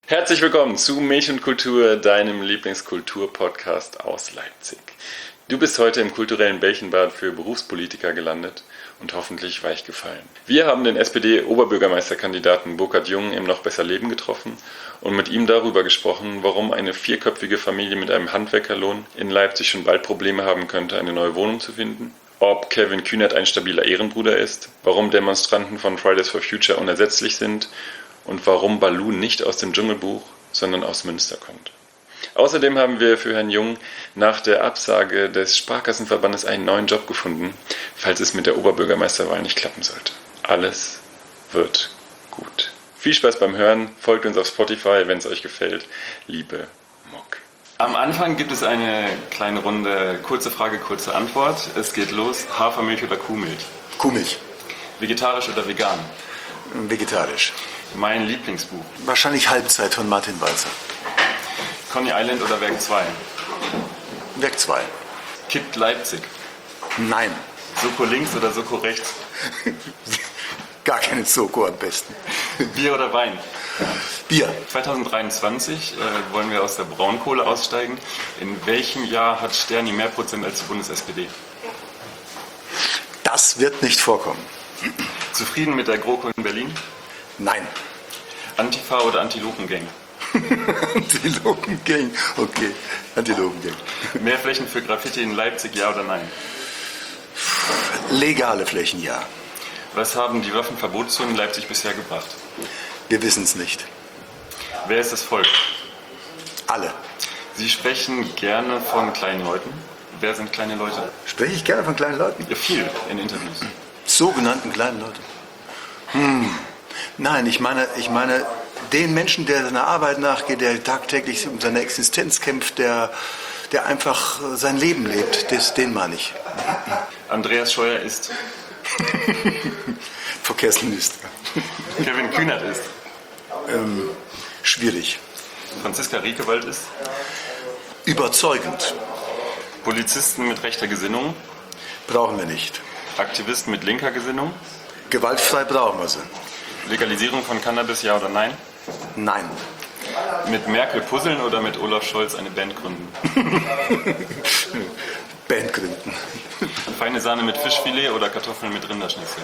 Herzlich willkommen zu Milch und Kultur, deinem Lieblingskultur-Podcast aus Leipzig. Du bist heute im kulturellen Bällchenbad für Berufspolitiker gelandet und hoffentlich weich gefallen. Wir haben den SPD-Oberbürgermeisterkandidaten Burkhard Jung im Noch besser Leben getroffen und mit ihm darüber gesprochen, warum eine vierköpfige Familie mit einem Handwerkerlohn in Leipzig schon bald Probleme haben könnte, eine neue Wohnung zu finden, ob Kevin Kühnert ein stabiler Ehrenbruder ist, warum Demonstranten von Fridays for Future unersetzlich sind und warum Baloo nicht aus dem Dschungelbuch, sondern aus Münster kommt. Außerdem haben wir für Herrn Jung nach der Absage des Sparkassenverbandes einen neuen Job gefunden, falls es mit der Oberbürgermeisterwahl nicht klappen sollte. Alles wird gut. Viel Spaß beim Hören, folgt uns auf Spotify, wenn es euch gefällt. Liebe Muck. Am Anfang gibt es eine kleine Runde, kurze Frage, kurze Antwort. Es geht los, Hafermilch oder Kuhmilch? Kuhmilch. Vegetarisch oder vegan? Vegetarisch. Mein Lieblingsbuch? Wahrscheinlich Halbzeit von Martin Walzer. Coney Island oder Werk 2? Werk 2. Kippt Leipzig? Nein. Soko links oder Soko rechts? Gar keine Soko am besten. Bier oder Wein? Bier. 2023 wollen wir aus der Braunkohle aussteigen. In welchem Jahr hat Sterni mehr Prozent als die Bundes-SPD? Das wird nicht vorkommen. Zufrieden mit der GroKo in Berlin? Nein. Antifa oder Antilopengang? Antilopengang. Okay, Antilopengang. Mehr Flächen für Graffiti in Leipzig, ja oder nein? Legale Flächen, ja. Was haben die Waffenverbotszonen in Leipzig bisher gebracht? Wir wissen es nicht. Wer ist das Volk? Alle. Sie sprechen gerne von kleinen Leuten. Wer sind kleine Leute? Spreche ich gerne von kleinen Leuten? Ja, viel in Interviews. Sogenannten kleinen Leuten. Nein, ich meine den Menschen, der seiner Arbeit nachgeht, der tagtäglich um seine Existenz kämpft, der einfach sein Leben lebt, den meine ich. Andreas Scheuer ist Verkehrsminister. Kevin Kühnert ist Schwierig. Franziska Riekewald ist Überzeugend. Polizisten mit rechter Gesinnung, Brauchen wir nicht. Aktivisten mit linker Gesinnung, Gewaltfrei brauchen wir sie. Legalisierung von Cannabis, ja oder nein? Nein. Mit Merkel puzzeln oder mit Olaf Scholz eine Band gründen? Band gründen. Feine Sahne mit Fischfilet oder Kartoffeln mit Rinderschnitzel?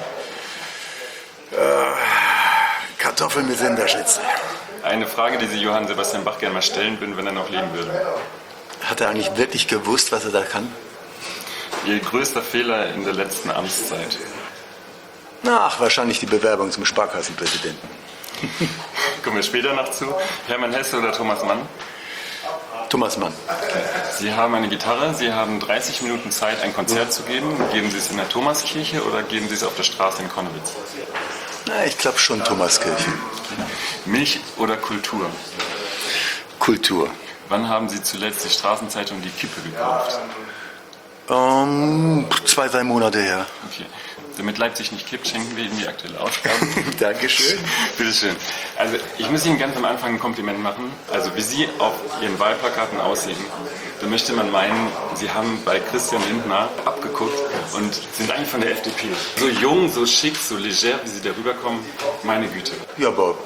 Kartoffeln mit Rinderschnitzel. Eine Frage, die Sie Johann Sebastian Bach gerne mal stellen würden, wenn er noch leben würde. Hat er eigentlich wirklich gewusst, was er da kann? Ihr größter Fehler in der letzten Amtszeit? Ach, wahrscheinlich die Bewerbung zum Sparkassenpräsidenten. Kommen wir später noch zu. Hermann Hesse oder Thomas Mann? Thomas Mann. Sie haben eine Gitarre, Sie haben 30 Minuten Zeit, ein Konzert zu geben. Geben Sie es in der Thomaskirche oder geben Sie es auf der Straße in Konnewitz? Na, ich glaube schon Thomaskirche. Milch oder Kultur? Kultur. Wann haben Sie zuletzt die Straßenzeitung Die Kippe gekauft? 2, 3 Monate her. Okay. Damit Leipzig nicht kippt, schenken wir Ihnen die aktuelle Ausgabe. Dankeschön. Bitteschön. Also ich muss Ihnen ganz am Anfang ein Kompliment machen. Also wie Sie auf Ihren Wahlplakaten aussehen, da möchte man meinen, Sie haben bei Christian Lindner abgeguckt und sind eigentlich von der FDP. So jung, so schick, so leger, wie Sie da rüberkommen, meine Güte. Ja, aber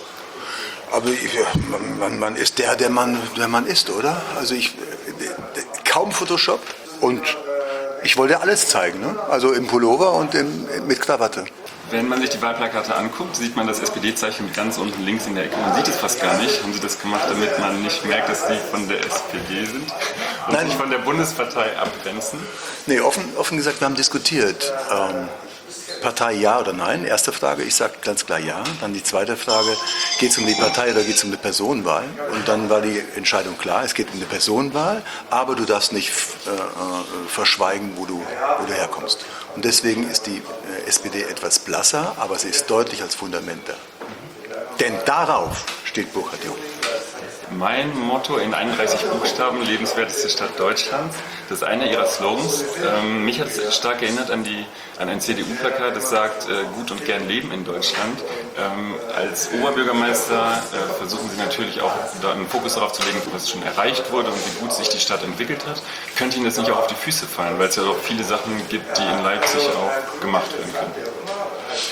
man ist der man ist, oder? Also kaum Photoshop und ich wollte alles zeigen, ne? Also im Pullover und mit Krawatte. Wenn man sich die Wahlplakate anguckt, sieht man das SPD-Zeichen mit ganz unten links in der Ecke. Man sieht es fast gar nicht. Haben Sie das gemacht, damit man nicht merkt, dass Sie von der SPD sind und Nein. sich von der Bundespartei abgrenzen? Nee, offen gesagt, wir haben diskutiert. Partei ja oder nein? Erste Frage, ich sage ganz klar ja. Dann die zweite Frage, geht es um die Partei oder geht es um eine Personenwahl? Und dann war die Entscheidung klar, es geht um eine Personenwahl, aber du darfst nicht verschweigen, wo du herkommst. Und deswegen ist die SPD etwas blasser, aber sie ist deutlich als Fundament da. Denn darauf steht Burkhard Jung. Mein Motto in 31 Buchstaben, lebenswerteste Stadt Deutschlands. Das ist einer Ihrer Slogans. Mich hat es stark erinnert an ein CDU-Plakat, das sagt, gut und gern leben in Deutschland. Als Oberbürgermeister versuchen Sie natürlich auch da einen Fokus darauf zu legen, was schon erreicht wurde und wie gut sich die Stadt entwickelt hat. Könnte Ihnen das nicht auch auf die Füße fallen, weil es ja auch viele Sachen gibt, die in Leipzig auch gemacht werden können?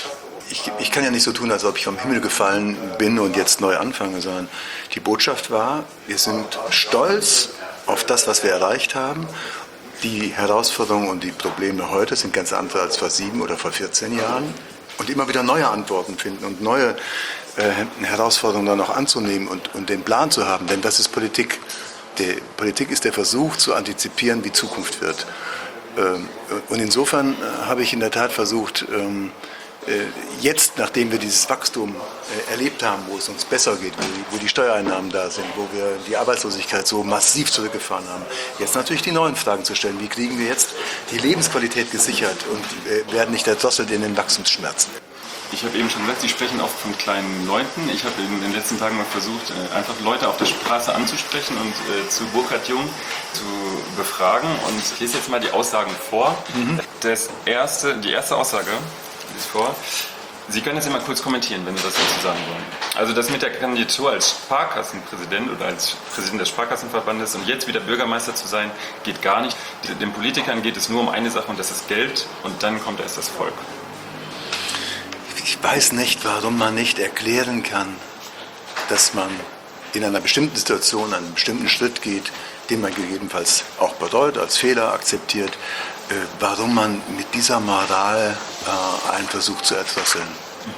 ich kann ja nicht so tun, als ob ich vom Himmel gefallen bin und jetzt neu anfange, sondern die Botschaft war, wir sind stolz auf das, was wir erreicht haben. Die Herausforderungen und die Probleme heute sind ganz andere als vor 7 oder vor 14 Jahren. Und immer wieder neue Antworten finden und neue Herausforderungen dann auch anzunehmen und den Plan zu haben. Denn das ist Politik. Die Politik ist der Versuch zu antizipieren, wie Zukunft wird. Und insofern habe ich in der Tat versucht, jetzt, nachdem wir dieses Wachstum erlebt haben, wo es uns besser geht, wo die Steuereinnahmen da sind, wo wir die Arbeitslosigkeit so massiv zurückgefahren haben, jetzt natürlich die neuen Fragen zu stellen. Wie kriegen wir jetzt die Lebensqualität gesichert und werden nicht erdrosselt in den Wachstumsschmerzen? Ich habe eben schon gesagt, Sie sprechen auch von kleinen Leuten. Ich habe in den letzten Tagen mal versucht, einfach Leute auf der Straße anzusprechen und zu Burkhard Jung zu befragen. Und ich lese jetzt mal die Aussagen vor. Die erste Aussage ist vor. Sie können jetzt immer kurz kommentieren, wenn Sie das dazu sagen wollen. Also das mit der Kandidatur als Sparkassenpräsident oder als Präsident des Sparkassenverbandes und jetzt wieder Bürgermeister zu sein, geht gar nicht. Den Politikern geht es nur um eine Sache und das ist Geld und dann kommt erst das Volk. Ich weiß nicht, warum man nicht erklären kann, dass man in einer bestimmten Situation einen bestimmten Schritt geht, den man gegebenenfalls auch bereut, als Fehler akzeptiert, warum man mit dieser Moral einen versucht zu erdrosseln.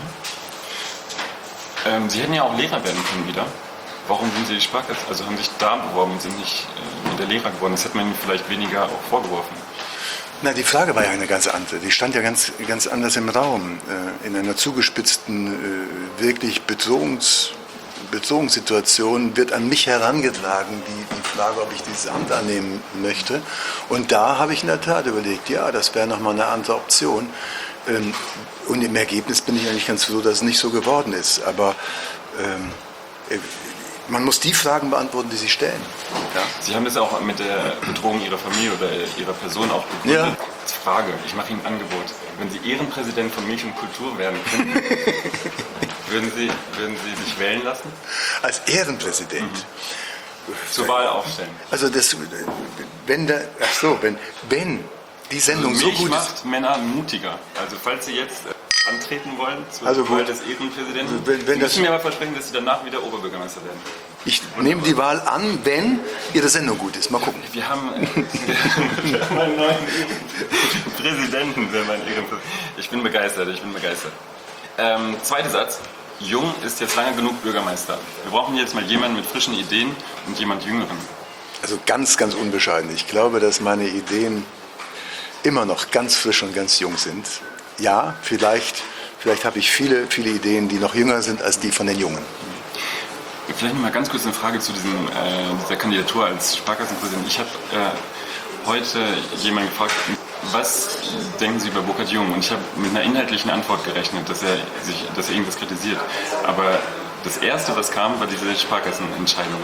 Sie hätten ja auch Lehrer werden können wieder. Warum sind Sie Sparkasse, also haben sich da beworben und sind nicht wieder Lehrer geworden? Das hätte man Ihnen vielleicht weniger auch vorgeworfen. Na, die Frage war ja eine ganz andere. Die stand ja ganz anders im Raum. In einer zugespitzten, wirklich Bedrohungssituation wird an mich herangetragen, die Frage, ob ich dieses Amt annehmen möchte. Und da habe ich in der Tat überlegt, ja, das wäre nochmal eine andere Option. Und im Ergebnis bin ich eigentlich ganz froh, dass es nicht so geworden ist. Aber man muss die Fragen beantworten, die Sie stellen. Ja. Sie haben das auch mit der Bedrohung Ihrer Familie oder Ihrer Person auch begründet. Ja. Als Frage, ich mache Ihnen ein Angebot. Wenn Sie Ehrenpräsident von Milch und Kultur werden könnten, würden Sie sich wählen lassen? Als Ehrenpräsident? Zur Wahl aufstellen. Also wenn die Sendung also so gut ist... macht Männer mutiger. Also falls Sie jetzt antreten wollen zur Wahl des Ehrenpräsidenten, Sie müssen mir aber versprechen, dass Sie danach wieder Oberbürgermeister werden. Ich nehme die Wahl an, wenn Ihre Sendung gut ist. Mal gucken. Wir haben einen neuen Präsidenten. Ich bin begeistert. Zweiter Satz. Jung ist jetzt lange genug Bürgermeister. Wir brauchen jetzt mal jemanden mit frischen Ideen und jemand Jüngeren. Also ganz unbescheiden. Ich glaube, dass meine Ideen immer noch ganz frisch und ganz jung sind. Ja, vielleicht habe ich viele Ideen, die noch jünger sind als die von den Jungen. Vielleicht noch mal ganz kurz eine Frage zu dieser Kandidatur als Sparkassenpräsident. Ich habe heute jemanden gefragt, was denken Sie über Burkhard Jung? Und ich habe mit einer inhaltlichen Antwort gerechnet, dass er irgendwas kritisiert. Aber das Erste, was kam, war diese Sparkassenentscheidung.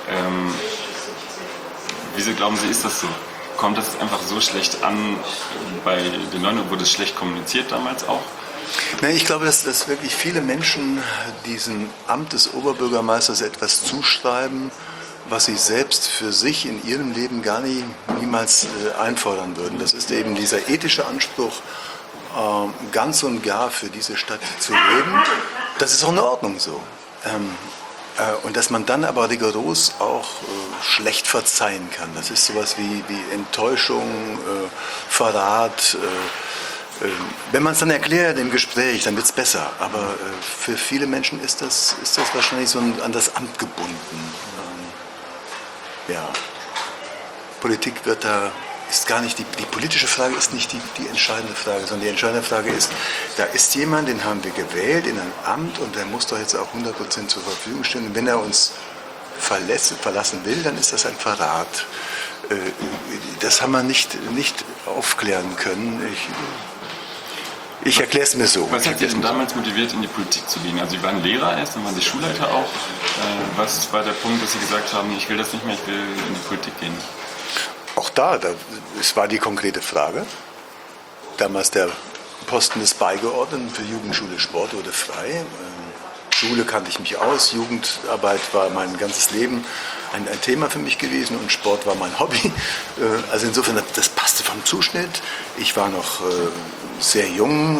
Wieso glauben Sie, ist das so? Kommt das einfach so schlecht an bei den Leuten? Wurde es schlecht kommuniziert damals auch? Ich glaube, dass wirklich viele Menschen diesem Amt des Oberbürgermeisters etwas zuschreiben, was sie selbst für sich in ihrem Leben niemals einfordern würden. Das ist eben dieser ethische Anspruch, ganz und gar für diese Stadt zu leben. Das ist auch in Ordnung so. Und dass man dann aber rigoros auch schlecht verzeihen kann. Das ist sowas wie Enttäuschung, Verrat. Wenn man es dann erklärt im Gespräch, dann wird es besser. Aber für viele Menschen ist das wahrscheinlich so an das Amt gebunden. Ja. Politik ist gar nicht, die politische Frage ist nicht die entscheidende Frage, sondern die entscheidende Frage ist, da ist jemand, den haben wir gewählt in ein Amt und der muss doch jetzt auch 100% zur Verfügung stehen. Und wenn er uns verlassen will, dann ist das ein Verrat. Das haben wir nicht aufklären können. Ich erkläre es mir so. Was hat Sie denn damals motiviert, in die Politik zu gehen? Also Sie waren Lehrer erst, dann waren Sie Schulleiter auch. Was war der Punkt, dass Sie gesagt haben, ich will das nicht mehr, ich will in die Politik gehen? Auch es war die konkrete Frage. Damals der Posten des Beigeordneten für Jugendschule Sport wurde frei. Schule kannte ich mich aus, Jugendarbeit war mein ganzes Leben ein Thema für mich gewesen und Sport war mein Hobby. Also insofern, das passte vom Zuschnitt. Ich war noch sehr jung,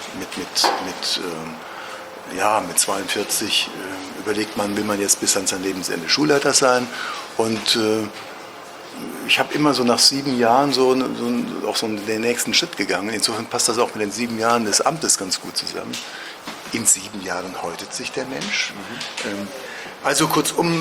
mit 42 überlegt man, will man jetzt bis an sein Lebensende Schulleiter sein. Und ich habe immer so nach 7 Jahren auch so den nächsten Schritt gegangen. Insofern passt das auch mit den 7 Jahren des Amtes ganz gut zusammen. In 7 Jahren häutet sich der Mensch. Also kurzum,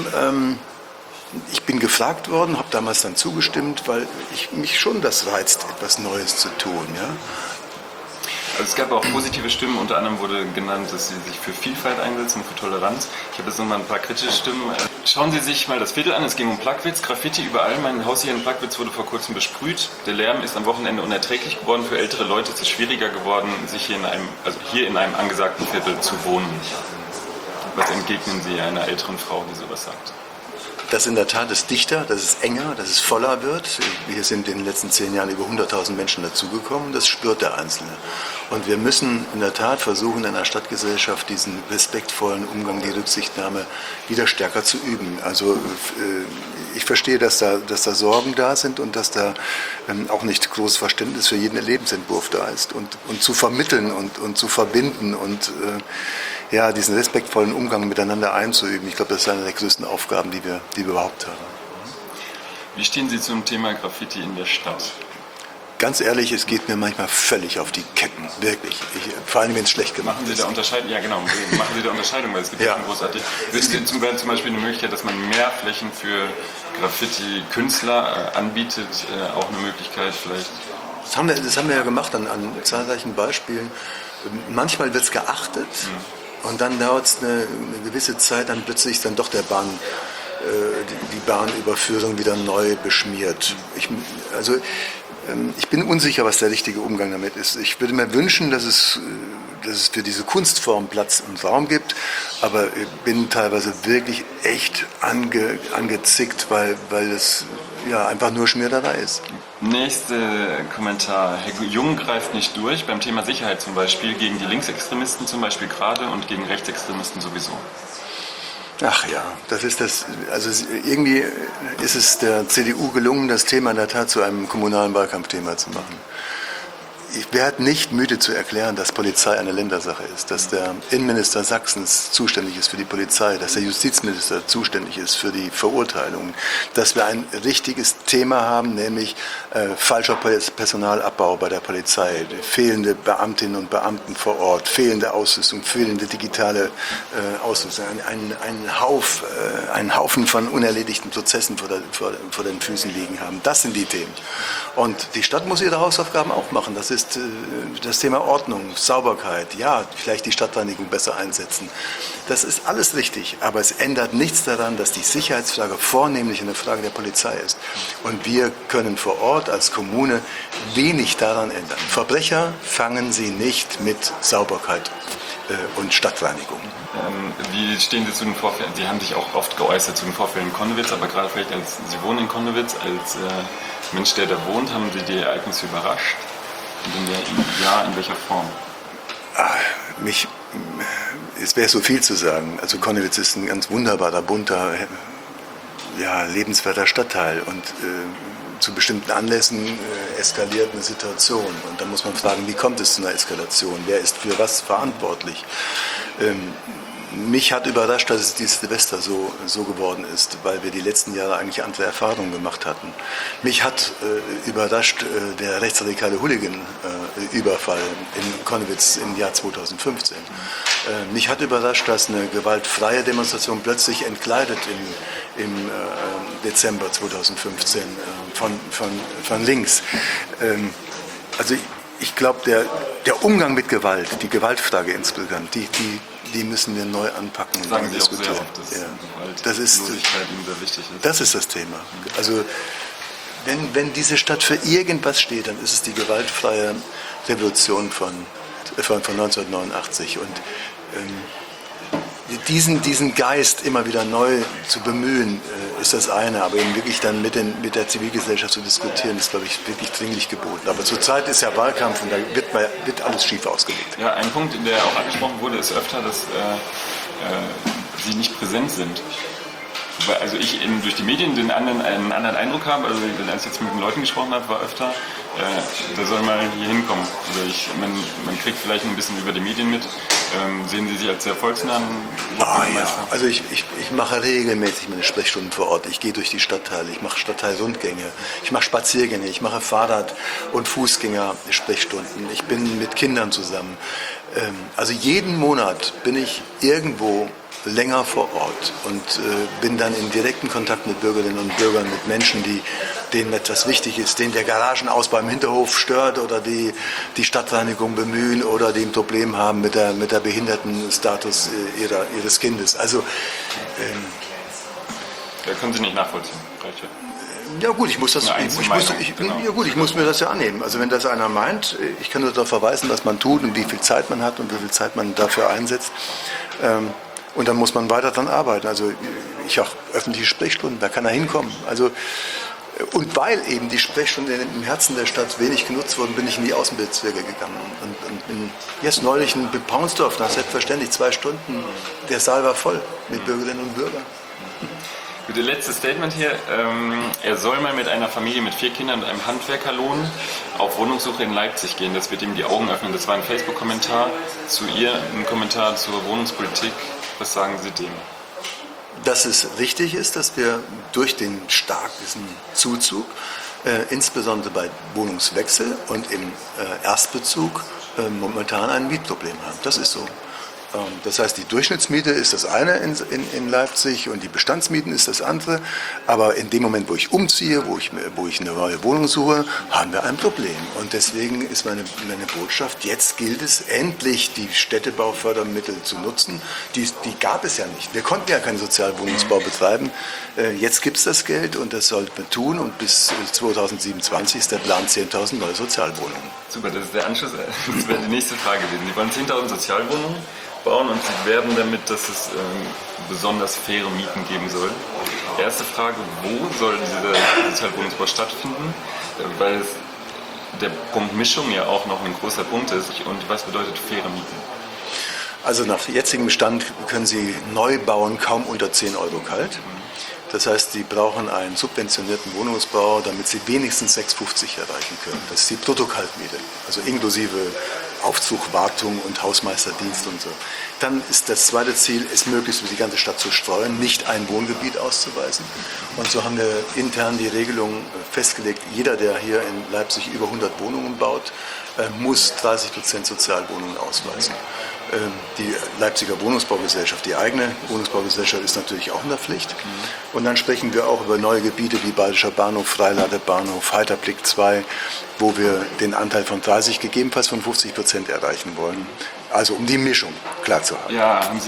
ich bin gefragt worden, habe damals dann zugestimmt, weil mich schon das reizt, etwas Neues zu tun. Ja? Also es gab auch positive Stimmen, unter anderem wurde genannt, dass Sie sich für Vielfalt einsetzen, für Toleranz. Ich habe jetzt nochmal ein paar kritische Stimmen. Schauen Sie sich mal das Viertel an, es ging um Plagwitz, Graffiti überall. Mein Haus hier in Plagwitz wurde vor kurzem besprüht. Der Lärm ist am Wochenende unerträglich geworden. Für ältere Leute ist es schwieriger geworden, sich hier in einem angesagten Viertel zu wohnen. Was entgegnen Sie einer älteren Frau, die sowas sagt? Dass in der Tat es dichter, dass es enger, dass es voller wird. Hier sind in den letzten 10 Jahren über 100.000 Menschen dazugekommen. Das spürt der Einzelne. Und wir müssen in der Tat versuchen, in einer Stadtgesellschaft diesen respektvollen Umgang, die Rücksichtnahme wieder stärker zu üben. Also ich verstehe, dass da Sorgen da sind und dass da auch nicht großes Verständnis für jeden Lebensentwurf da ist. Und zu vermitteln und zu verbinden und diesen respektvollen Umgang miteinander einzuüben. Ich glaube, das ist eine der größten Aufgaben, die wir überhaupt haben. Wie stehen Sie zum Thema Graffiti in der Stadt? Ganz ehrlich, es geht mir manchmal völlig auf die Ketten, wirklich. Vor allem, wenn es schlecht gemacht ist. Machen Sie da Unterscheidung? Ja, genau. Machen Sie da Unterscheidung, weil es gibt ja großartig. Es gibt zum Beispiel eine Möglichkeit, dass man mehr Flächen für Graffiti-Künstler anbietet, auch eine Möglichkeit vielleicht. Das haben wir ja gemacht an zahlreichen Beispielen. Manchmal wird es geachtet. Und dann dauert es eine gewisse Zeit, dann plötzlich ist dann doch die Bahnüberführung wieder neu beschmiert. Ich bin unsicher, was der richtige Umgang damit ist. Ich würde mir wünschen, dass es für diese Kunstform Platz und Raum gibt, aber ich bin teilweise wirklich echt angezickt, weil es einfach nur Schmiererei ist. Nächster Kommentar. Herr Jung greift nicht durch, beim Thema Sicherheit zum Beispiel, gegen die Linksextremisten zum Beispiel gerade und gegen Rechtsextremisten sowieso. Ach ja, das ist das. Also irgendwie ist es der CDU gelungen, das Thema in der Tat zu einem kommunalen Wahlkampfthema zu machen. Ich werde nicht müde zu erklären, dass Polizei eine Ländersache ist, dass der Innenminister Sachsens zuständig ist für die Polizei, dass der Justizminister zuständig ist für die Verurteilungen, dass wir ein richtiges Thema haben, nämlich falscher Personalabbau bei der Polizei, fehlende Beamtinnen und Beamten vor Ort, fehlende Ausrüstung, fehlende digitale Ausrüstung, einen Haufen von unerledigten Prozessen vor den Füßen liegen haben. Das sind die Themen. Und die Stadt muss ihre Hausaufgaben auch machen. Das ist das Thema Ordnung, Sauberkeit, vielleicht die Stadtreinigung besser einsetzen. Das ist alles richtig, aber es ändert nichts daran, dass die Sicherheitsfrage vornehmlich eine Frage der Polizei ist. Und wir können vor Ort als Kommune wenig daran ändern. Verbrecher fangen Sie nicht mit Sauberkeit und Stadtreinigung. Wie stehen Sie zu den Vorfällen? Sie haben sich auch oft geäußert zu den Vorfällen in Konnewitz, aber gerade vielleicht Sie wohnen in Konnewitz, als Mensch, der da wohnt, haben Sie die Ereignisse überrascht? Und in welcher Form? Es wäre so viel zu sagen. Also Konnewitz ist ein ganz wunderbarer, bunter, lebenswerter Stadtteil und zu bestimmten Anlässen eskaliert eine Situation. Und dann muss man fragen, wie kommt es zu einer Eskalation? Wer ist für was verantwortlich? Mich hat überrascht, dass es dieses Silvester so geworden ist, weil wir die letzten Jahre eigentlich andere Erfahrungen gemacht hatten. Mich hat überrascht der rechtsradikale Hooligan-Überfall in Konnewitz im Jahr 2015. Mich hat überrascht, dass eine gewaltfreie Demonstration plötzlich entkleidet im Dezember 2015 von links. Also ich glaube, der Umgang mit Gewalt, die Gewaltfrage insgesamt, die müssen wir neu anpacken. Sagen Sie auch sehr oft, dass Gewaltlosigkeit Ihnen sehr wichtig ist. Das ist das Thema. Also wenn diese Stadt für irgendwas steht, dann ist es die gewaltfreie Revolution von 1989. Und diesen Geist immer wieder neu zu bemühen, ist das eine, aber eben wirklich dann mit der Zivilgesellschaft zu diskutieren, ist, glaube ich, wirklich dringlich geboten. Aber zurzeit ist ja Wahlkampf und da wird alles schief ausgelegt. Ja, ein Punkt, der auch angesprochen wurde, ist öfter, dass sie nicht präsent sind. Weil also ich durch die Medien einen anderen Eindruck habe, also als ich jetzt mit den Leuten gesprochen habe, war öfter, da soll mal hier hinkommen. Also man kriegt vielleicht ein bisschen über die Medien mit. Sehen Sie sich als sehr volksnahen? Ja, also ich mache regelmäßig meine Sprechstunden vor Ort. Ich gehe durch die Stadtteile, ich mache Stadtteilrundgänge, ich mache Spaziergänge, ich mache Fahrrad- und Fußgänger-Sprechstunden. Ich bin mit Kindern zusammen. Also jeden Monat bin ich irgendwo länger vor Ort und bin dann in direkten Kontakt mit Bürgerinnen und Bürgern, mit Menschen, denen etwas wichtig ist, denen der Garagenausbau im Hinterhof stört oder die Stadtreinigung bemühen oder die ein Problem haben mit der Behindertenstatus ihres Kindes. Also da können Sie nicht nachvollziehen. ja gut, ich muss mir das ja annehmen. Also wenn das einer meint, ich kann nur darauf verweisen, was man tut und wie viel Zeit man hat und wie viel Zeit man dafür einsetzt. Und dann muss man weiter daran arbeiten. Also ich auch öffentliche Sprechstunden, da kann er hinkommen. Also, und weil eben die Sprechstunden im Herzen der Stadt wenig genutzt wurden, bin ich in die Außenbezirke gegangen. Und bin jetzt neulich in Paunsdorf, nach selbstverständlich 2 Stunden, der Saal war voll mit Bürgerinnen und Bürgern. Gut, das letzte Statement hier. Er soll mal mit einer Familie mit 4 Kindern und einem Handwerkerlohn auf Wohnungssuche in Leipzig gehen. Das wird ihm die Augen öffnen. Das war ein Facebook-Kommentar zu ihr, ein Kommentar zur Wohnungspolitik. Was sagen Sie dem? Dass es richtig ist, dass wir durch den starken Zuzug, insbesondere bei Wohnungswechsel und im Erstbezug, momentan ein Mietproblem haben. Das ist so. Das heißt, die Durchschnittsmiete ist das eine in Leipzig und die Bestandsmieten ist das andere. Aber in dem Moment, wo ich umziehe, wo ich eine neue Wohnung suche, haben wir ein Problem. Und deswegen ist meine Botschaft, jetzt gilt es endlich, die Städtebaufördermittel zu nutzen. Die gab es ja nicht. Wir konnten ja keinen Sozialwohnungsbau betreiben. Jetzt gibt es das Geld und das sollten wir tun. Und bis 2027 ist der Plan 10.000 neue Sozialwohnungen. Super, das ist der Anschluss. Das wäre die nächste Frage gewesen. Sie wollen 10.000 Sozialwohnungen bauen und sie werben damit, dass es besonders faire Mieten geben soll. Erste Frage, wo soll dieser Sozialwohnungsbau stattfinden? Weil der Punkt Mischung ja auch noch ein großer Punkt ist. Und was bedeutet faire Mieten? Also nach jetzigem Stand können Sie neu bauen kaum unter 10 Euro kalt. Das heißt, Sie brauchen einen subventionierten Wohnungsbau, damit Sie wenigstens 6,50 erreichen können. Das ist die Bruttokaltmiete, also inklusive Aufzug, Wartung und Hausmeisterdienst und so. Dann ist das zweite Ziel, es möglichst über die ganze Stadt zu streuen, nicht ein Wohngebiet auszuweisen. Und so haben wir intern die Regelung festgelegt, jeder, der hier in Leipzig über 100 Wohnungen baut, muss 30% Sozialwohnungen ausweisen. Die Leipziger Wohnungsbaugesellschaft, die eigene Wohnungsbaugesellschaft, ist natürlich auch in der Pflicht. Und dann sprechen wir auch über neue Gebiete wie Badischer Bahnhof, Freiladebahnhof, Heiterblick 2, wo wir den Anteil von 30, gegebenenfalls von 50% erreichen wollen. Also um die Mischung klar zu haben. Ja, haben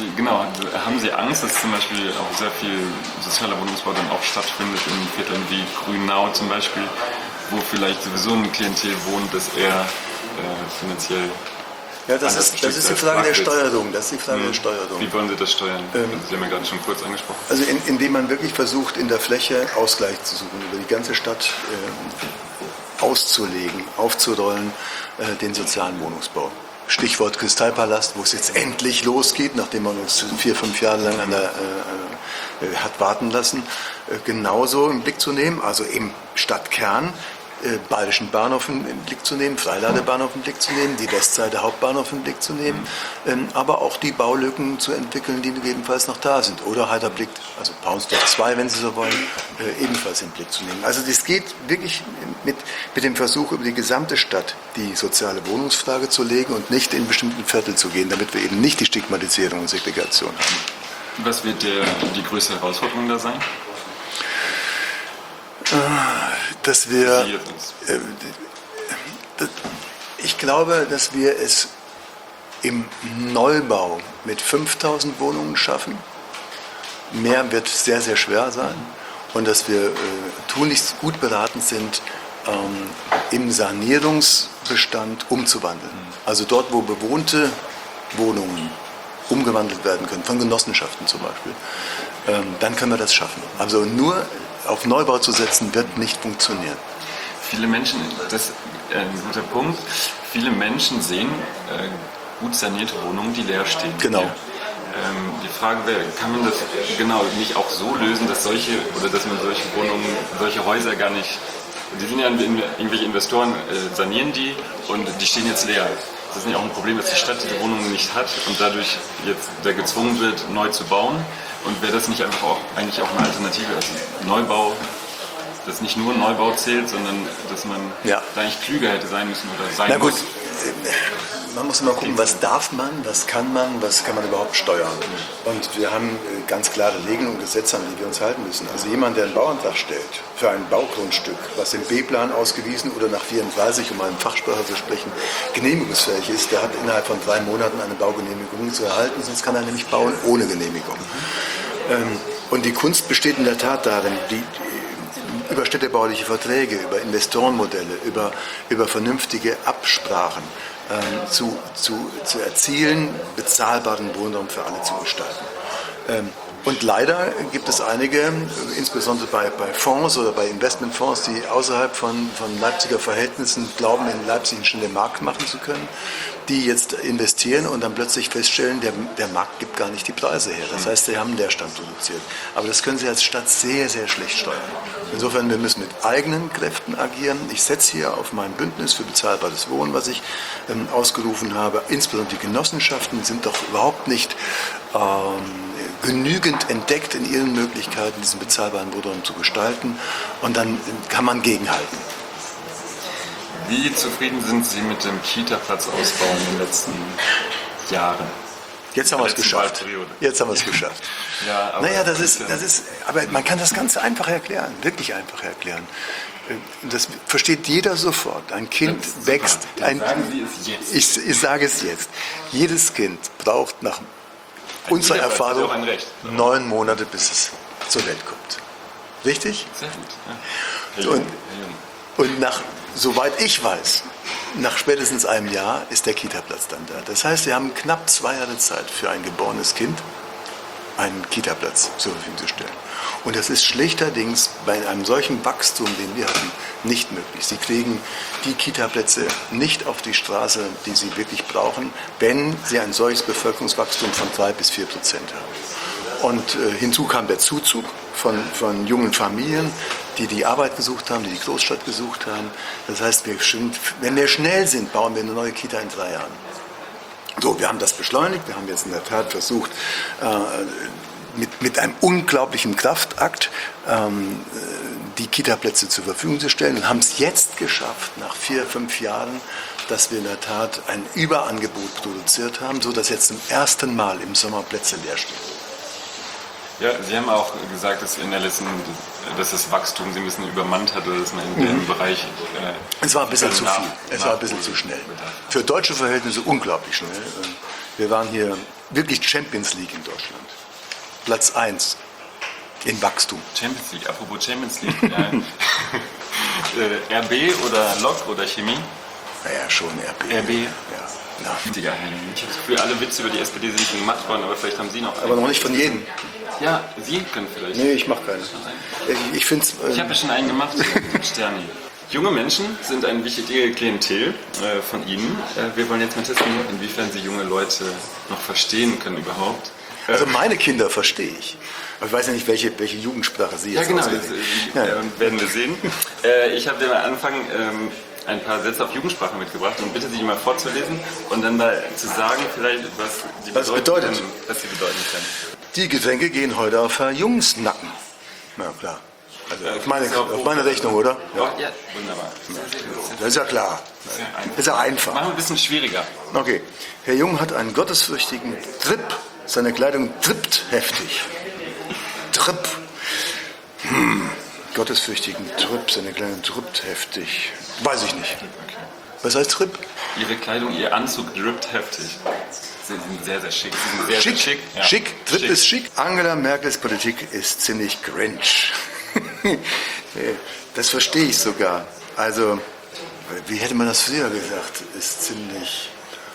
Sie Angst, dass zum Beispiel auch sehr viel sozialer Wohnungsbau dann auch stattfindet in Vierteln wie Grünau zum Beispiel, wo vielleicht sowieso ein Klientel wohnt, das eher finanziell... Ja, das ist die Frage der Steuerung. Das ist die Frage der Steuerung. Wie wollen Sie das steuern? Sie haben ja gerade schon kurz angesprochen. Also indem man wirklich versucht, in der Fläche Ausgleich zu suchen, über die ganze Stadt auszulegen, aufzurollen, den sozialen Wohnungsbau. Stichwort Kristallpalast, wo es jetzt endlich losgeht, nachdem man uns 4-5 Jahre lang hat warten lassen, genauso im Blick zu nehmen, also im Stadtkern, Badischen Bahnhof im Blick zu nehmen, Freiladebahnhof im Blick zu nehmen, die Westseite Hauptbahnhof im Blick zu nehmen, aber auch die Baulücken zu entwickeln, die gegebenenfalls noch da sind. Oder Heiterblick, also Paunsdorf 2, wenn Sie so wollen, ebenfalls im Blick zu nehmen. Also das geht wirklich mit dem Versuch, über die gesamte Stadt die soziale Wohnungsfrage zu legen und nicht in bestimmten Viertel zu gehen, damit wir eben nicht die Stigmatisierung und Segregation haben. Was wird die größte Herausforderung da sein? Dass wir, ich glaube, dass wir es im Neubau mit 5.000 Wohnungen schaffen. Mehr wird sehr, sehr schwer sein. Und dass wir tunlichst gut beraten sind, im Sanierungsbestand umzuwandeln. Also dort, wo bewohnte Wohnungen umgewandelt werden können, von Genossenschaften zum Beispiel, dann können wir das schaffen. Also nur auf Neubau zu setzen, wird nicht funktionieren. Viele Menschen, das ist ein guter Punkt, viele Menschen sehen gut sanierte Wohnungen, die leer stehen. Genau. Die Frage wäre, kann man das genau nicht auch so lösen, dass man solche Wohnungen, solche Häuser gar nicht, die sind ja irgendwelche Investoren, sanieren die und die stehen jetzt leer. Das ist nicht auch ein Problem, dass die Stadt diese Wohnungen nicht hat und dadurch jetzt da gezwungen wird, neu zu bauen? Und wäre das nicht einfach auch eigentlich auch eine Alternative, also Neubau, dass nicht nur Neubau zählt, sondern dass man da eigentlich klüger hätte sein müssen oder sein muss? Gut, man muss immer gucken, was darf man, was kann man überhaupt steuern. Und wir haben ganz klare Regeln und Gesetze, an die wir uns halten müssen. Also jemand, der einen Bauantrag stellt für ein Baugrundstück, was im B-Plan ausgewiesen oder nach 34, um einen Fachsprache zu sprechen, genehmigungsfähig ist, der hat innerhalb von 3 Monaten eine Baugenehmigung zu erhalten, sonst kann er nämlich bauen ohne Genehmigung. Und die Kunst besteht in der Tat darin, über städtebauliche Verträge, über Investorenmodelle, über vernünftige Absprachen zu erzielen, bezahlbaren Wohnraum für alle zu gestalten. Und leider gibt es einige, insbesondere bei Fonds oder bei Investmentfonds, die außerhalb von Leipziger Verhältnissen glauben, in Leipzig einen schnellen Markt machen zu können, die jetzt investieren und dann plötzlich feststellen, der Markt gibt gar nicht die Preise her. Das heißt, sie haben einen Leerstand produziert. Aber das können sie als Stadt sehr, sehr schlecht steuern. Insofern, wir müssen mit eigenen Kräften agieren. Ich setze hier auf mein Bündnis für bezahlbares Wohnen, was ich ausgerufen habe. Insbesondere die Genossenschaften sind doch überhaupt nicht genügend entdeckt in ihren Möglichkeiten, diesen bezahlbaren Wohnraum zu gestalten. Und dann kann man gegenhalten. Wie zufrieden sind Sie mit dem Kita-Platzausbau in den letzten Jahren? Jetzt haben wir es geschafft. Ja, aber naja, aber man kann das ganz einfach erklären, wirklich einfach erklären. Das versteht jeder sofort. Ein Kind wächst. Sagen Sie es jetzt. Ich sage es jetzt. jedes Kind braucht nach unserer Erfahrung 9 Monate, bis es zur Welt kommt. Richtig? Sehr gut. Ja. Und soweit ich weiß, nach spätestens einem Jahr ist der Kita-Platz dann da. Das heißt, wir haben knapp 2 Jahre Zeit für ein geborenes Kind, einen Kita-Platz zur Verfügung zu stellen. Und das ist schlechterdings bei einem solchen Wachstum, den wir hatten, nicht möglich. Sie kriegen die Kita-Plätze nicht auf die Straße, die sie wirklich brauchen, wenn sie ein solches Bevölkerungswachstum von 3 bis 4% haben. Und hinzu kam der Zuzug von jungen Familien, die Arbeit gesucht haben, die Großstadt gesucht haben. Das heißt, wenn wir schnell sind, bauen wir eine neue Kita in 3 Jahren. So, wir haben das beschleunigt. Wir haben jetzt in der Tat versucht, mit einem unglaublichen Kraftakt die Kita-Plätze zur Verfügung zu stellen und haben es jetzt geschafft, nach 4, 5 Jahren, dass wir in der Tat ein Überangebot produziert haben, sodass jetzt zum ersten Mal im Sommer Plätze leer stehen. Ja, Sie haben auch gesagt, dass dass das Wachstum Sie ein bisschen übermannt hat, oder dass man in dem Bereich... Es war ein bisschen zu viel, es war ein bisschen zu schnell. Für deutsche Verhältnisse unglaublich schnell. Wir waren hier wirklich Champions League in Deutschland. Platz 1 in Wachstum. Champions League, apropos Champions League. RB oder Lok oder Chemie? Naja, schon RB. RB? Ja. Ich habe das Gefühl, alle Witze über die SPD sind schon gemacht worden, aber vielleicht haben Sie noch einen. Aber noch nicht von jedem. Ja, Sie können vielleicht. Nee, ich mache keine. Ich habe ja schon einen gemacht, Sterni. Junge Menschen sind eine wichtige Klientel von Ihnen. Wir wollen jetzt mal testen, inwiefern Sie junge Leute noch verstehen können überhaupt. Also meine Kinder verstehe ich. Aber ich weiß ja nicht, welche Jugendsprache Sie jetzt auswählen. Ja, genau, das werden wir sehen. Ich habe dir am Anfang ein paar Sätze auf Jugendsprache mitgebracht und bitte Sie mal vorzulesen und dann mal zu sagen, vielleicht, was sie bedeuten können. Die Getränke gehen heute auf Herr Jungs Nacken. Na klar. Also auf meine Rechnung, oder? Ja, wunderbar. Das ist ja klar. Das ist ja einfach. Machen wir ein bisschen schwieriger. Okay. Herr Jung hat einen gottesfürchtigen Trip. Seine Kleidung trippt heftig. Trip. Gottesfürchtigen Trip. Seine Kleidung trippt heftig. Weiß ich nicht. Was heißt Trip? Ihre Kleidung, Ihr Anzug drippt heftig. Sie sind sehr, sehr schick. Sie sind sehr, schick. Sehr schick. Ja. Schick. Trip ist schick. Angela Merkels Politik ist ziemlich Grinch. Das verstehe ich sogar. Also, wie hätte man das früher gesagt? Ist ziemlich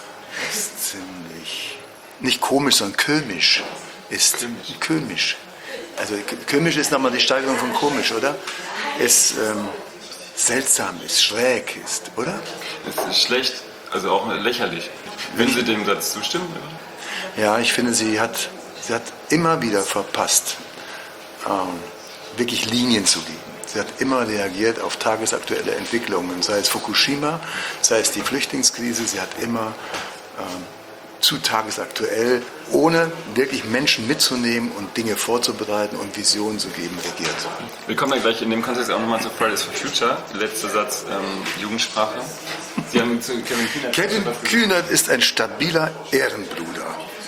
nicht komisch, sondern komisch. Ist komisch. Also komisch ist nochmal die Steigerung von komisch, oder? Ist seltsam, ist schräg, ist, oder? Es ist schlecht, also auch lächerlich. Würden Sie dem Satz zustimmen? Ja, ich finde, sie hat immer wieder verpasst, wirklich Linien zu geben. Sie hat immer reagiert auf tagesaktuelle Entwicklungen, sei es Fukushima, sei es die Flüchtlingskrise. Sie hat immer zu tagesaktuell, ohne wirklich Menschen mitzunehmen und Dinge vorzubereiten und Visionen zu geben, regiert. Wir kommen ja gleich in dem Kontext auch nochmal zu Fridays for Future. Letzter Satz, Jugendsprache. Sie haben zu Kevin Kühnert... Kevin Kühnert ist ein stabiler Ehrenbruder.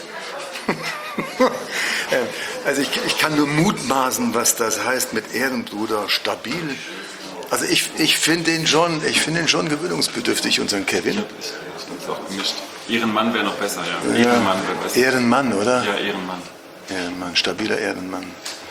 Also ich kann nur mutmaßen, was das heißt mit Ehrenbruder stabil. Also ich finde ihn schon gewöhnungsbedürftig, unseren Kevin. Ich finde es auch gemischt. Ehrenmann wäre noch besser, ja. Ehrenmann wäre besser. Ehrenmann, oder? Ja, Ehrenmann. Ehrenmann, stabiler Ehrenmann.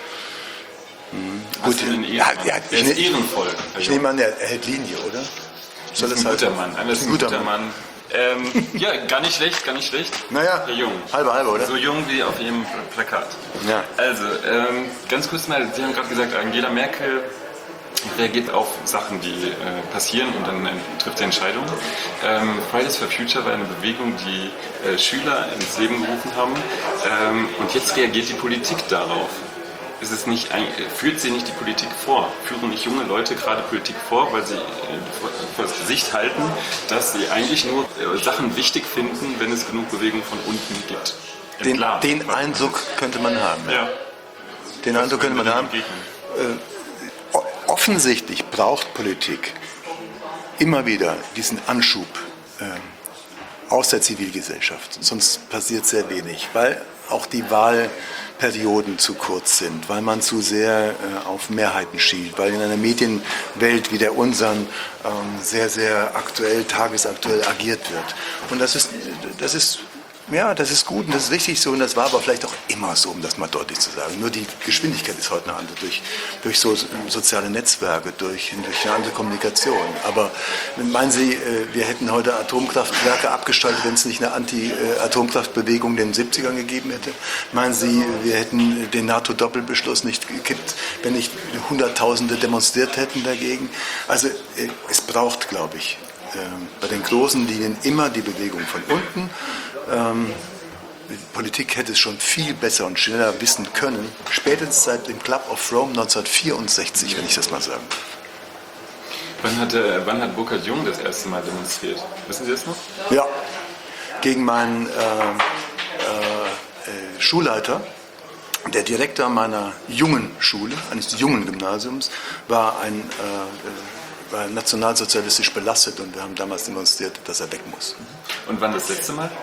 Gut, er ist ehrenvoll. Ich nehme an, er hält Linie, oder? Soll das ein guter Mann. Er ist ein guter Mann. Ja, gar nicht schlecht, gar nicht schlecht. Naja, jung. Halbe, oder? So jung wie auf jedem Plakat. Ja. Also, ganz kurz mal, Sie haben gerade gesagt, Angela Merkel reagiert auf Sachen, die passieren und dann trifft sie Entscheidungen. Fridays for Future war eine Bewegung, die Schüler ins Leben gerufen haben und jetzt reagiert die Politik darauf. Ist es nicht, führt sie nicht die Politik vor? Führen nicht junge Leute gerade Politik vor, weil sie vor das Gesicht halten, dass sie eigentlich nur Sachen wichtig finden, wenn es genug Bewegung von unten gibt? Den Eindruck könnte man haben. Ja. Den Eindruck könnte man haben. Offensichtlich braucht Politik immer wieder diesen Anschub aus der Zivilgesellschaft. Sonst passiert sehr wenig, weil auch die Wahlperioden zu kurz sind, weil man zu sehr auf Mehrheiten schielt, weil in einer Medienwelt wie der unseren sehr, sehr aktuell, tagesaktuell agiert wird. Und das ist gut und das ist richtig so und das war aber vielleicht auch immer so, um das mal deutlich zu sagen. Nur die Geschwindigkeit ist heute eine andere, durch so soziale Netzwerke, durch eine andere Kommunikation. Aber meinen Sie, wir hätten heute Atomkraftwerke abgeschaltet, wenn es nicht eine Anti-Atomkraftbewegung in den 70ern gegeben hätte? Meinen Sie, wir hätten den NATO-Doppelbeschluss nicht gekippt, wenn nicht Hunderttausende demonstriert hätten dagegen? Also es braucht, glaube ich, bei den großen Linien immer die Bewegung von unten. Die Politik hätte es schon viel besser und schneller wissen können, spätestens seit dem Club of Rome 1964, wenn ich das mal sagen darf. Wann hat Burkhard Jung das erste Mal demonstriert? Wissen Sie das noch? Ja, gegen meinen Schulleiter. Der Direktor meiner jungen Schule, eines jungen Gymnasiums, war nationalsozialistisch belastet und wir haben damals demonstriert, dass er weg muss. Und wann das letzte Mal?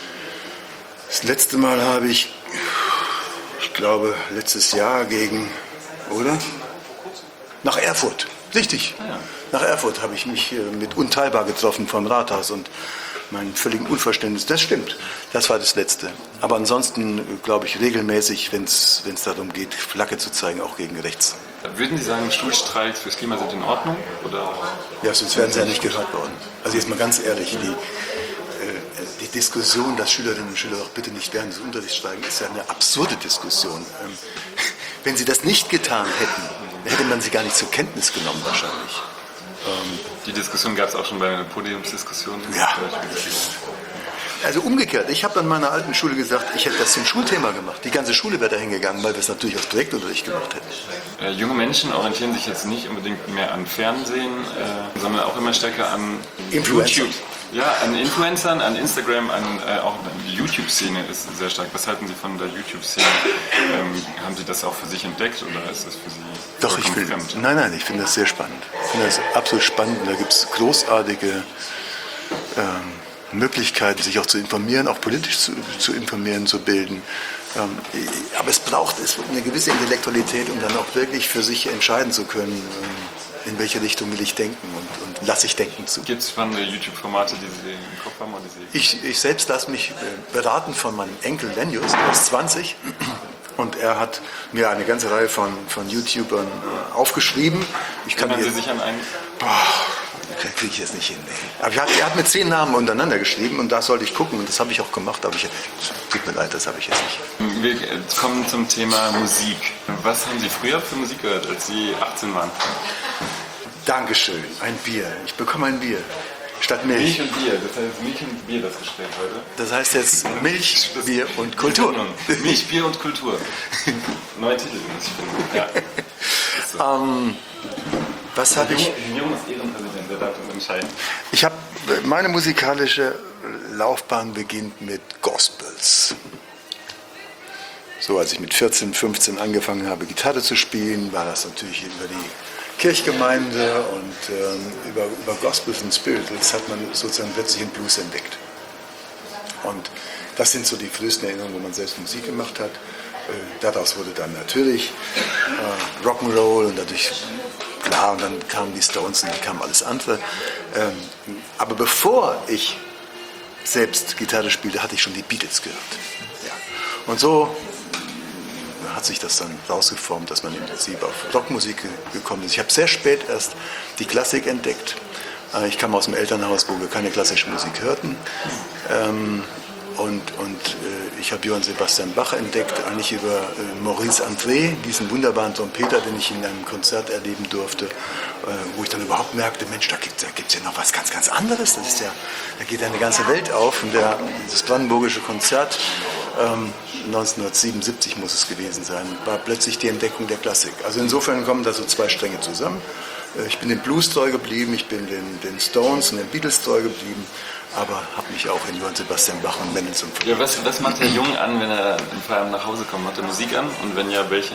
Das letzte Mal habe ich glaube, letztes Jahr oder? Nach Erfurt, richtig. Ja. Nach Erfurt habe ich mich mit Unteilbar getroffen vom Rathaus und mein völligen Unverständnis, das stimmt, das war das Letzte. Aber ansonsten glaube ich regelmäßig, wenn es darum geht, Flagge zu zeigen, auch gegen rechts. Würden Sie sagen, Schulstreiks fürs Klima sind in Ordnung? Oder? Ja, sonst wären sie ja nicht gehört worden. Also jetzt mal ganz ehrlich, die Diskussion, dass Schülerinnen und Schüler auch bitte nicht während des Unterrichts streiken, ist ja eine absurde Diskussion. Wenn sie das nicht getan hätten, hätte man sie gar nicht zur Kenntnis genommen wahrscheinlich. Die Diskussion gab es auch schon bei einer Podiumsdiskussion. Ja. Also umgekehrt, ich habe an meiner alten Schule gesagt, ich hätte das zum Schulthema gemacht. Die ganze Schule wäre da hingegangen, weil wir es natürlich auf Direktunterricht gemacht hätten. Junge Menschen orientieren sich jetzt nicht unbedingt mehr an Fernsehen, sondern auch immer stärker an YouTube. Ja, an Influencern, an Instagram, auch die YouTube-Szene ist sehr stark. Was halten Sie von der YouTube-Szene? Haben Sie das auch für sich entdeckt oder ist das für Sie Doch, ich finde, nein, ich finde das sehr spannend. Ich finde das absolut spannend. Da gibt es großartige Möglichkeiten, sich auch zu informieren, auch politisch zu informieren, zu bilden. Aber es braucht eine gewisse Intellektualität, um dann auch wirklich für sich entscheiden zu können, in welche Richtung will ich denken und lasse ich denken zu. Gibt es spannende YouTube-Formate, die Sie im Kopf haben? Oder Ich selbst lasse mich beraten von meinem Enkel Lenjus, der ist 20 und er hat mir eine ganze Reihe von YouTubern aufgeschrieben. Erinnern Sie sich an einen? Kriege ich jetzt nicht hin. Nee. Aber er hat mir 10 Namen untereinander geschrieben und da sollte ich gucken und das habe ich auch gemacht, aber tut mir leid, das habe ich jetzt nicht. Wir kommen zum Thema Musik. Was haben Sie früher für Musik gehört, als Sie 18 waren? Dankeschön, ein Bier. Ich bekomme ein Bier. statt Milch. Milch und Bier, das heißt Milch und Bier das Gespräch heute. Das heißt jetzt Milch, Bier und Kultur. Milch, Bier und Kultur. Neuer Titel, muss ich finden. Ja. So. Was habe ich? Jung ist Ehrenpräsident, der darf das entscheiden. Meine musikalische Laufbahn beginnt mit Gospels. So, als ich mit 14, 15 angefangen habe, Gitarre zu spielen, war das natürlich über die Kirchgemeinde und über Gospels und Spirituals hat man sozusagen plötzlich den Blues entdeckt. Und das sind so die frühesten Erinnerungen, wo man selbst Musik gemacht hat. Daraus wurde dann natürlich Rock'n'Roll und dadurch, klar, und dann kamen die Stones und dann kam alles andere. Aber bevor ich selbst Gitarre spielte, hatte ich schon die Beatles gehört. Ja. Und so hat sich das dann rausgeformt, dass man im Prinzip auf Rockmusik gekommen ist. Ich habe sehr spät erst die Klassik entdeckt. Ich kam aus dem Elternhaus, wo wir keine klassische Musik hörten. Ich habe Johann Sebastian Bach entdeckt, eigentlich über Maurice André, diesen wunderbaren Trompeter, den ich in einem Konzert erleben durfte, wo ich dann überhaupt merkte, Mensch, da gibt es ja noch was ganz, ganz anderes. Da geht eine ganze Welt auf. Und das brandenburgische Konzert, 1977 muss es gewesen sein, war plötzlich die Entdeckung der Klassik. Also insofern kommen da so zwei Stränge zusammen. Ich bin dem Blues treu geblieben, ich bin den Stones und den Beatles treu geblieben, aber habe mich auch in Johann Sebastian Bach und Mendelssohn verliebt. Ja, was macht der Jung an, wenn er im Feierabend nach Hause kommt? Macht er Musik an? Und wenn ja, welche?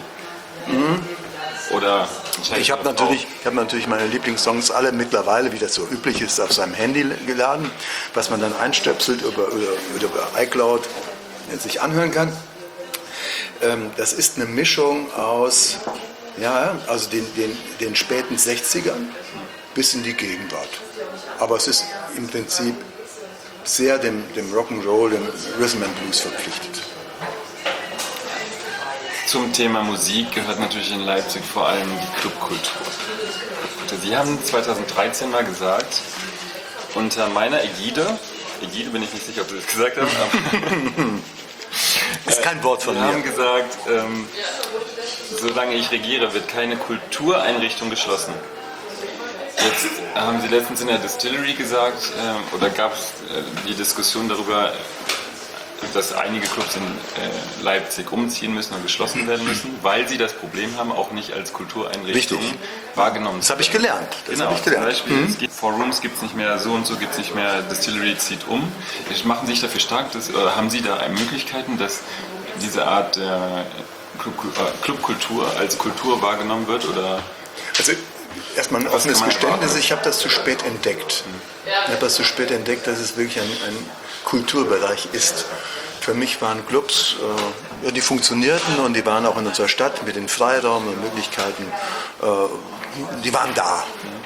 Oder ich habe natürlich meine Lieblingssongs alle mittlerweile, wie das so üblich ist, auf seinem Handy geladen, was man dann einstöpselt über iCloud sich anhören kann. Das ist eine Mischung aus also den späten 60ern bis in die Gegenwart. Aber es ist im Prinzip sehr dem Rock'n'Roll, dem Rhythm and Blues verpflichtet. Zum Thema Musik gehört natürlich in Leipzig vor allem die Clubkultur. Sie haben 2013 mal gesagt, unter meiner Ägide bin ich nicht sicher, ob Sie das gesagt haben, aber ist kein Wort von mir. Sie haben gesagt, solange ich regiere, wird keine Kultureinrichtung geschlossen. Jetzt haben Sie letztens in der Distillery gesagt, oder gab es die Diskussion darüber, dass einige Clubs in Leipzig umziehen müssen und geschlossen werden müssen, weil sie das Problem haben, auch nicht als Kultureinrichtung wahrgenommen zu werden. Das habe ich gelernt. Zum Beispiel, Four Rooms gibt es nicht mehr, so und so gibt es nicht mehr, Distillery zieht um. Machen Sie sich dafür stark, haben Sie da Möglichkeiten, dass diese Art der Clubkultur als Kultur wahrgenommen wird? Oder? Also erstmal ein offenes Geständnis, ich habe das zu spät entdeckt. Ich habe das zu spät entdeckt, dass es wirklich ein Kulturbereich ist. Für mich waren Clubs, die funktionierten und die waren auch in unserer Stadt mit den Freiraum und Möglichkeiten, die waren da.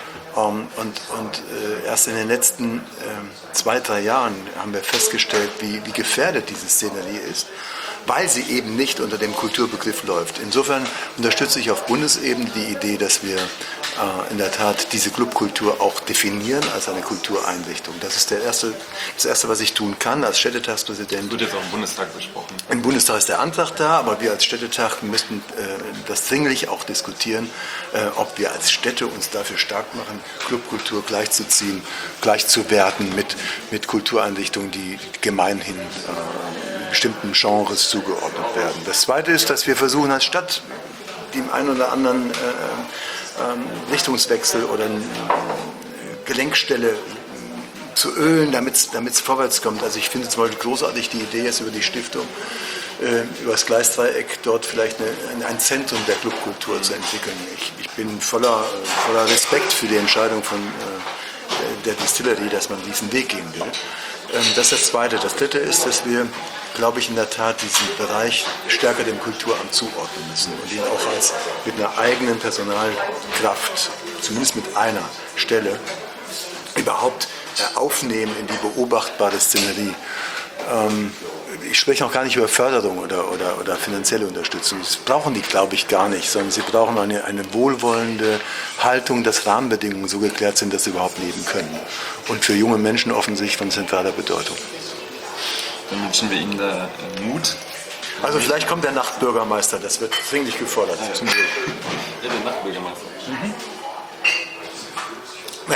Erst in den letzten 2-3 Jahren haben wir festgestellt, wie gefährdet diese Szenerie ist, weil sie eben nicht unter dem Kulturbegriff läuft. Insofern unterstütze ich auf Bundesebene die Idee, dass wir in der Tat diese Clubkultur auch definieren als eine Kultureinrichtung. Das ist das Erste, was ich tun kann als Städtetagspräsident. Wird jetzt auch im Bundestag besprochen. Im Bundestag ist der Antrag da, aber wir als Städtetag müssten das dringlich auch diskutieren, ob wir als Städte uns dafür stark machen, Clubkultur gleichzuziehen, gleichzuwerten mit Kultureinrichtungen, die gemeinhin bestimmten Genres zugeordnet werden. Das Zweite ist, dass wir versuchen als Stadt dem einen oder anderen Richtungswechsel oder eine Gelenkstelle zu ölen, damit es vorwärts kommt. Also ich finde zum Beispiel großartig die Idee jetzt über die Stiftung, über das Gleisdreieck dort vielleicht ein Zentrum der Clubkultur zu entwickeln. Ich bin voller Respekt für die Entscheidung von der Distillery, dass man diesen Weg gehen will. Das ist das Zweite. Das Dritte ist, dass wir, glaube ich, in der Tat diesen Bereich stärker dem Kulturamt zuordnen müssen und ihn auch mit einer eigenen Personalkraft, zumindest mit einer Stelle, überhaupt aufnehmen in die beobachtbare Szenerie. Ich spreche auch gar nicht über Förderung oder finanzielle Unterstützung. Das brauchen die, glaube ich, gar nicht, sondern sie brauchen eine wohlwollende Haltung, dass Rahmenbedingungen so geklärt sind, dass sie überhaupt leben können. Und für junge Menschen offensichtlich von zentraler Bedeutung. Dann wünschen wir Ihnen da Mut. Also vielleicht kommt der Nachtbürgermeister, das wird dringlich gefordert. Ja, der Nachtbürgermeister.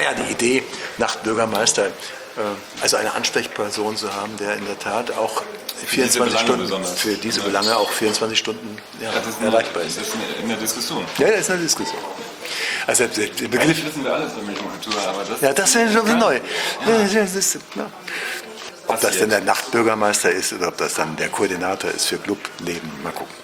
Naja, die Idee, Nachtbürgermeister, also eine Ansprechperson zu haben, der in der Tat auch 24 Stunden für diese Belange auch 24 Stunden erreichbar ist. Das ist in der Diskussion. Ja, das ist eine Diskussion. Also der Begriff. Eigentlich wissen wir alles über Medienkultur, aber das. Ja, das wäre schon neu. Ob das denn der Nachtbürgermeister ist oder ob das dann der Koordinator ist für Clubleben, mal gucken.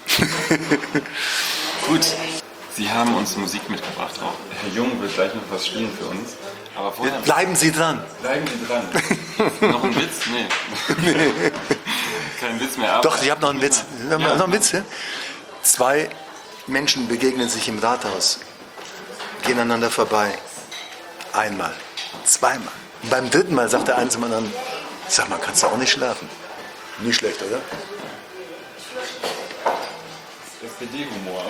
Gut, Sie haben uns Musik mitgebracht auch. Herr Jung wird gleich noch was spielen für uns. Aber vorher. Bleiben Sie dran. Bleiben Sie dran. Noch ein Witz? Nee. Kein Witz mehr. Aber Doch, ich habe noch einen Witz. Noch einen Witz, ja? 2 Menschen begegnen sich im Rathaus, gehen aneinander vorbei. Einmal, zweimal. Und beim 3. Mal sagt der eine zum anderen, sag mal, kannst du auch nicht schlafen? Nicht schlecht, oder? SPD-Humor.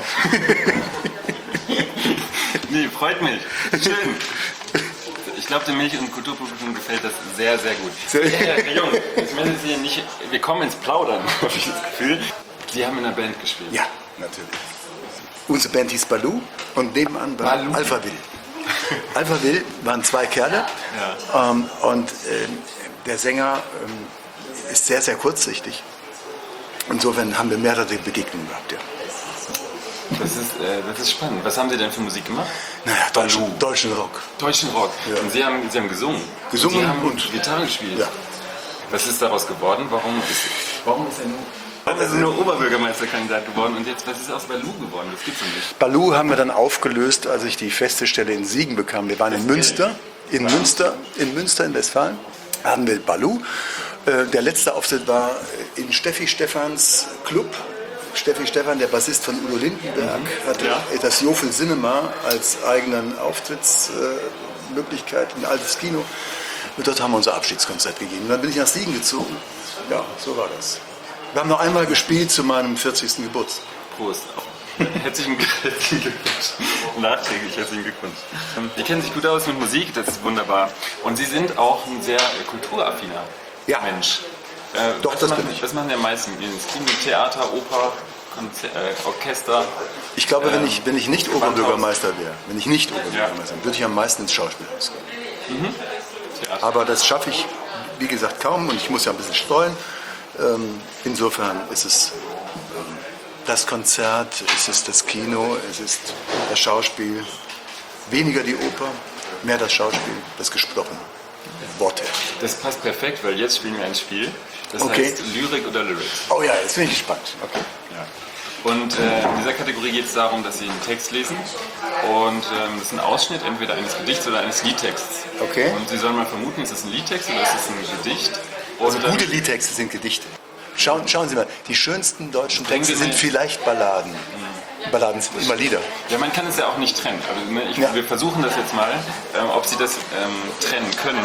Nee, freut mich. Schön. Ich glaube, dem Milch- und Kulturpublikum gefällt das sehr, sehr gut. Herr Jung, jetzt müssen Sie nicht, wir kommen ins Plaudern, habe ich das Gefühl. Sie haben in einer Band gespielt. Ja, natürlich. Unsere Band hieß Baloo und nebenan war Baloo. Alpha Will. Alpha Will waren 2 Kerle und der Sänger ist sehr, sehr kurzsichtig. Insofern haben wir mehrere Begegnungen gehabt, ja. Das ist spannend. Was haben Sie denn für Musik gemacht? Naja, deutschen Rock. Deutschen Rock. Ja. Und Sie haben gesungen. Gesungen Sie haben und Gitarre gespielt. Ja. Was ist daraus geworden? Warum ist er nur Oberbürgermeisterkandidat geworden und jetzt, was ist aus Baloo geworden? Das gibt's doch nicht. Baloo haben wir dann aufgelöst, als ich die feste Stelle in Siegen bekam. Wir waren in Münster, in Westfalen, haben wir Baloo. Der letzte Auftritt war in Steffi Stephans Club. Steffi Stephan, der Bassist von Udo Lindenberg, hatte das Jofel Cinema als eigenen Auftrittsmöglichkeit, ein altes Kino. Und dort haben wir unser Abschiedskonzert gegeben. Und dann bin ich nach Siegen gezogen. Ja, so war das. Wir haben noch einmal gespielt zu meinem 40. Geburtstag. Prost. Herzlichen Glückwunsch. Nachträglich herzlichen Glückwunsch. Sie kennen sich gut aus mit Musik, das ist wunderbar. Und Sie sind auch ein sehr kulturaffiner Mensch. Doch, das bin ich. Was machen Sie am meisten? Ins Kino, Theater, Oper, Orchester? Ich glaube, wenn ich nicht Oberbürgermeister wäre, würde ich am meisten ins Schauspielhaus gehen. Aber das schaffe ich, wie gesagt, kaum und ich muss ja ein bisschen streuen. Insofern ist es das Konzert, es ist das Kino, es ist das Schauspiel. Weniger die Oper, mehr das Schauspiel, das Gesprochene. Worte. Das passt perfekt, weil jetzt spielen wir ein Spiel. Das heißt Lyrik oder Lyrics. Oh ja, jetzt bin ich gespannt. Okay. Ja. Und in dieser Kategorie geht es darum, dass Sie einen Text lesen. Und das ist ein Ausschnitt entweder eines Gedichts oder eines Liedtexts. Okay. Und Sie sollen mal vermuten, ist es ein Liedtext oder ist es ein Gedicht? Also gute Liedtexte sind Gedichte. Schauen Sie mal, die schönsten deutschen Texte sind vielleicht Balladen. Balladen sind immer Lieder. Ja, man kann es ja auch nicht trennen. Aber wir versuchen das jetzt mal, ob Sie das trennen können.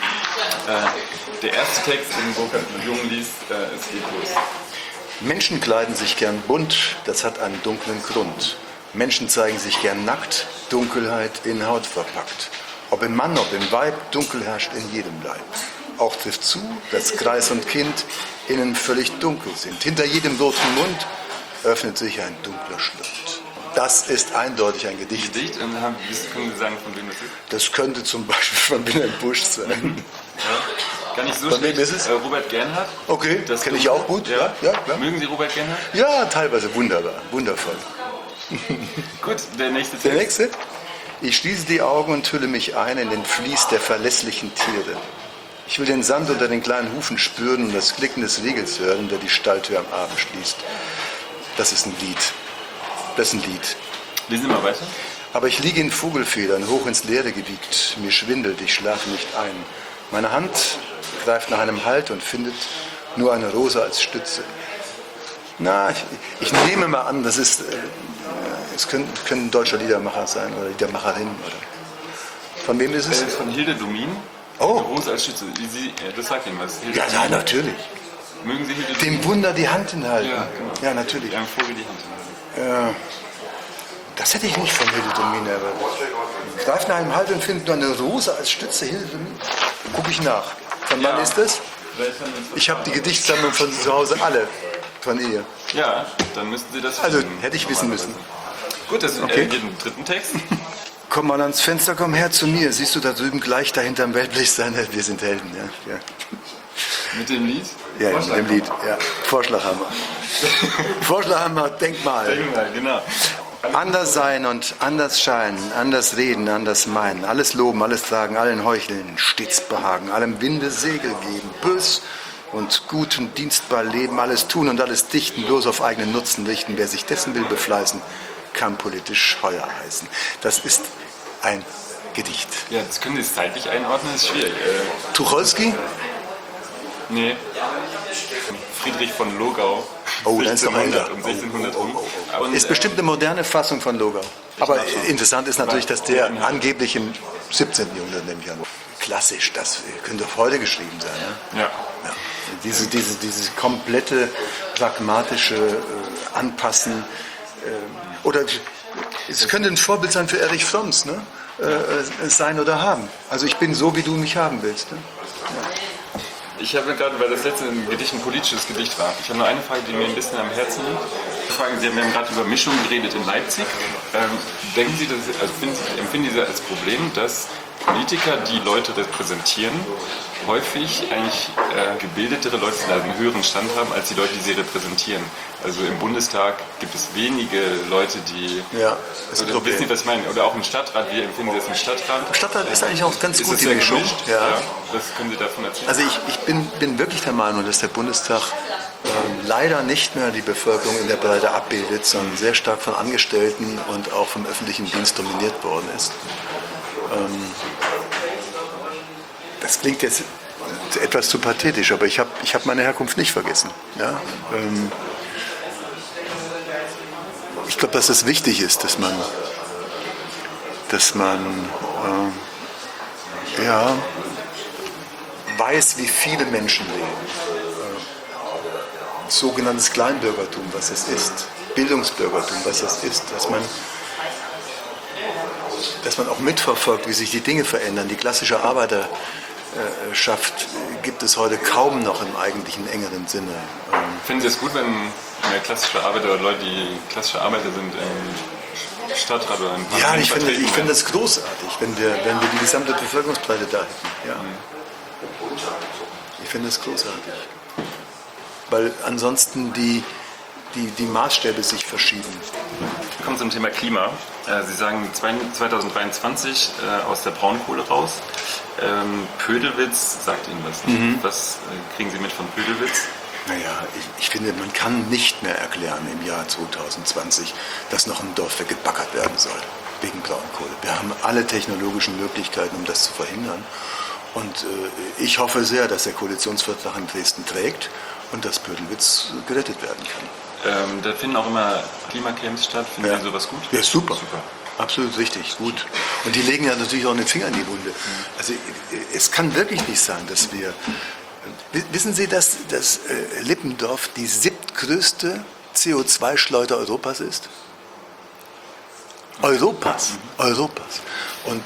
Der erste Text, den Burkhard Jung liest, ist geht los. Menschen kleiden sich gern bunt, das hat einen dunklen Grund. Menschen zeigen sich gern nackt, Dunkelheit in Haut verpackt. Ob im Mann, ob im Weib, dunkel herrscht in jedem Leib. Auch trifft zu, dass Greis und Kind innen völlig dunkel sind. Hinter jedem roten Mund öffnet sich ein dunkler Schlund. Das ist eindeutig ein Gedicht. Gedicht? Und können Sie sagen, von wem das ist? Das könnte zum Beispiel von Wilhelm Busch sein. Ja. Gar nicht so von schlecht. Wem ist es? Robert Gernhardt. Okay, das kenne ich auch gut. Ja. Ja, klar. Mögen Sie Robert Gernhardt? Ja, teilweise wunderbar, wundervoll. Gut, der nächste Text. Der nächste? Ich schließe die Augen und hülle mich ein in den Vlies der verlässlichen Tiere. Ich will den Sand unter den kleinen Hufen spüren und das Klicken des Riegels hören, der die Stalltür am Abend schließt. Das ist ein Lied. Das ist ein Lied. Lesen Sie mal weiter. Aber ich liege in Vogelfedern, hoch ins Leere gewiegt. Mir schwindelt, ich schlafe nicht ein. Meine Hand greift nach einem Halt und findet nur eine Rose als Stütze. Na, ich nehme mal an, das ist, es könnte ein deutscher Liedermacher sein oder Liedermacherin. Oder. Von wem ist es? Das ist von Hilde Domin. Oh. Eine Rose als Stütze. Das sagt Ihnen was. Ja, natürlich. Mögen Sie Hilde Domin? Dem Wunder die Hand hinhalten. Ja, genau. Ja, natürlich. Einem Vogel die Hand hinhalten. Das hätte ich nicht von Hilde Domin, aber greift nach einem Halt und findet nur eine Rose als Stütze. Hilde Domin. Gucke ich nach. Von wann ist das? Ich habe die Gedichtsammlung von zu Hause alle von ihr. Ja, dann müssten Sie das Also finden, hätte ich wissen müssen. Gut, das geht im dritten Text. Komm mal ans Fenster, komm her zu mir. Siehst du da drüben gleich dahinter im Weltlicht sein? Wir sind Helden, ja. Ja. Mit dem Lied? Ja, mit dem Lied, ja. Vorschlaghammer. Vorschlaghammer, Denkmal. Denkmal, genau. Anders sein und anders scheinen, anders reden, anders meinen, alles loben, alles tragen, allen heucheln, stets behagen, allem Winde Segel geben, bös und gut und dienstbar leben, alles tun und alles dichten, bloß auf eigenen Nutzen richten. Wer sich dessen will befleißen, kann politisch heuer heißen. Das ist ein Gedicht. Ja, das können Sie jetzt zeitlich einordnen, das ist schwierig. Tucholsky? Nee. Friedrich von Logau. Oh, das ist doch älter. Um 1600 rum. Ist bestimmt eine moderne Fassung von Logau. Aber interessant ist natürlich, dass der angeblich im 17. Jahrhundert, nehme ich an. Klassisch, das könnte auch heute geschrieben sein. Ne? Ja. Ja. Diese komplette pragmatische Anpassen. Oder es könnte ein Vorbild sein für Erich Fromms, ne? Sein oder haben. Also ich bin so, wie du mich haben willst. Ne? Ja. Ich habe gerade, weil das letzte Gedicht ein politisches Gedicht war, ich habe nur eine Frage, die mir ein bisschen am Herzen liegt. Sie haben gerade über Mischung geredet in Leipzig. Denken Sie, empfinden Sie das als Problem, dass Politiker, die Leute repräsentieren, häufig eigentlich gebildetere Leute sind, also einen höheren Stand haben, als die Leute, die sie repräsentieren? Also im Bundestag gibt es wenige Leute, die... Ja, das ist wissen Sie, was ich meine? Oder auch im Stadtrat, wie empfinden Sie das im Stadtrat? Im Stadtrat ist eigentlich auch ganz gut die Mischung. Ja. Was können Sie davon erzählen? Also ich bin wirklich der Meinung, dass der Bundestag leider nicht mehr die Bevölkerung in der Breite abbildet, sondern sehr stark von Angestellten und auch vom öffentlichen Dienst dominiert worden ist. Das klingt jetzt etwas zu pathetisch, aber ich hab meine Herkunft nicht vergessen. Ja? Ich glaube, dass es wichtig ist, dass man weiß, wie viele Menschen leben. Sogenanntes Kleinbürgertum, was es ist. Bildungsbürgertum, was es ist. Dass man auch mitverfolgt, wie sich die Dinge verändern. Die klassische Arbeiterschaft gibt es heute kaum noch im eigentlichen engeren Sinne. Finden Sie es gut, wenn mehr klassische Arbeiter oder Leute, die klassische Arbeiter sind, im Stadtrat oder im Parlament Ja, ich finde das großartig, wenn wir die gesamte Bevölkerungsbreite da hätten. Ja. Ich finde das großartig. Weil ansonsten die Maßstäbe sich verschieben. Wir kommen zum Thema Klima. Sie sagen 2023 aus der Braunkohle raus. Pödelwitz sagt Ihnen was. Was kriegen Sie mit von Pödelwitz? Naja, ich finde, man kann nicht mehr erklären im Jahr 2020, dass noch ein Dorf weggebaggert werden soll, wegen Braunkohle. Wir haben alle technologischen Möglichkeiten, um das zu verhindern. Und ich hoffe sehr, dass der Koalitionsvertrag in Dresden trägt und dass Pödelwitz gerettet werden kann. Da finden auch immer Klimacamps statt. Finden Sie sowas gut? Ja, super. Absolut richtig, gut. Und die legen ja natürlich auch den Finger in die Wunde. Also es kann wirklich nicht sein, dass wir... Wissen Sie, dass Lippendorf die 7. größte CO2-Schleuder Europas ist? Europas. Und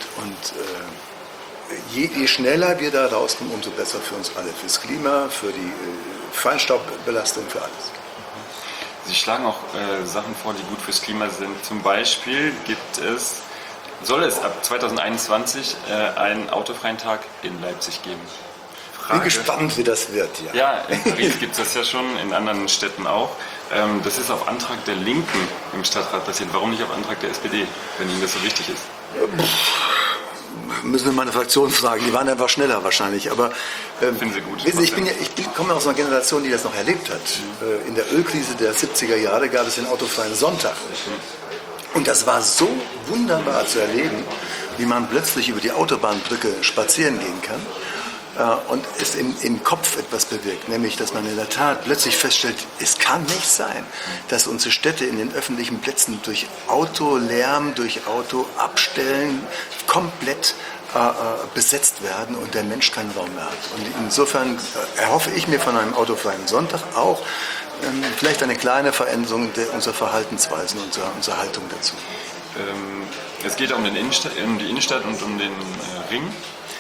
je schneller wir da rauskommen, umso besser für uns alle. Fürs Klima, für die Feinstaubbelastung, für alles. Sie schlagen auch Sachen vor, die gut fürs Klima sind. Zum Beispiel soll es ab 2021 einen autofreien Tag in Leipzig geben. Bin gespannt, wie das wird. Ja, in Paris gibt es das ja schon, in anderen Städten auch. Das ist auf Antrag der Linken im Stadtrat passiert. Warum nicht auf Antrag der SPD, wenn Ihnen das so wichtig ist? Müssen wir meine Fraktion fragen. Die waren einfach schneller wahrscheinlich. Aber finden Sie gut. Ich komme aus einer Generation, die das noch erlebt hat. In der Ölkrise der 70er Jahre gab es den autofreien Sonntag. Und das war so wunderbar zu erleben, wie man plötzlich über die Autobahnbrücke spazieren gehen kann. Und es im Kopf etwas bewirkt, nämlich, dass man in der Tat plötzlich feststellt, es kann nicht sein, dass unsere Städte in den öffentlichen Plätzen durch Autolärm, durch Autoabstellen komplett besetzt werden und der Mensch keinen Raum mehr hat. Und insofern erhoffe ich mir von einem autofreien Sonntag auch vielleicht eine kleine Veränderung unserer Verhaltensweisen, unserer Haltung dazu. Es geht um die Innenstadt und um den Ring.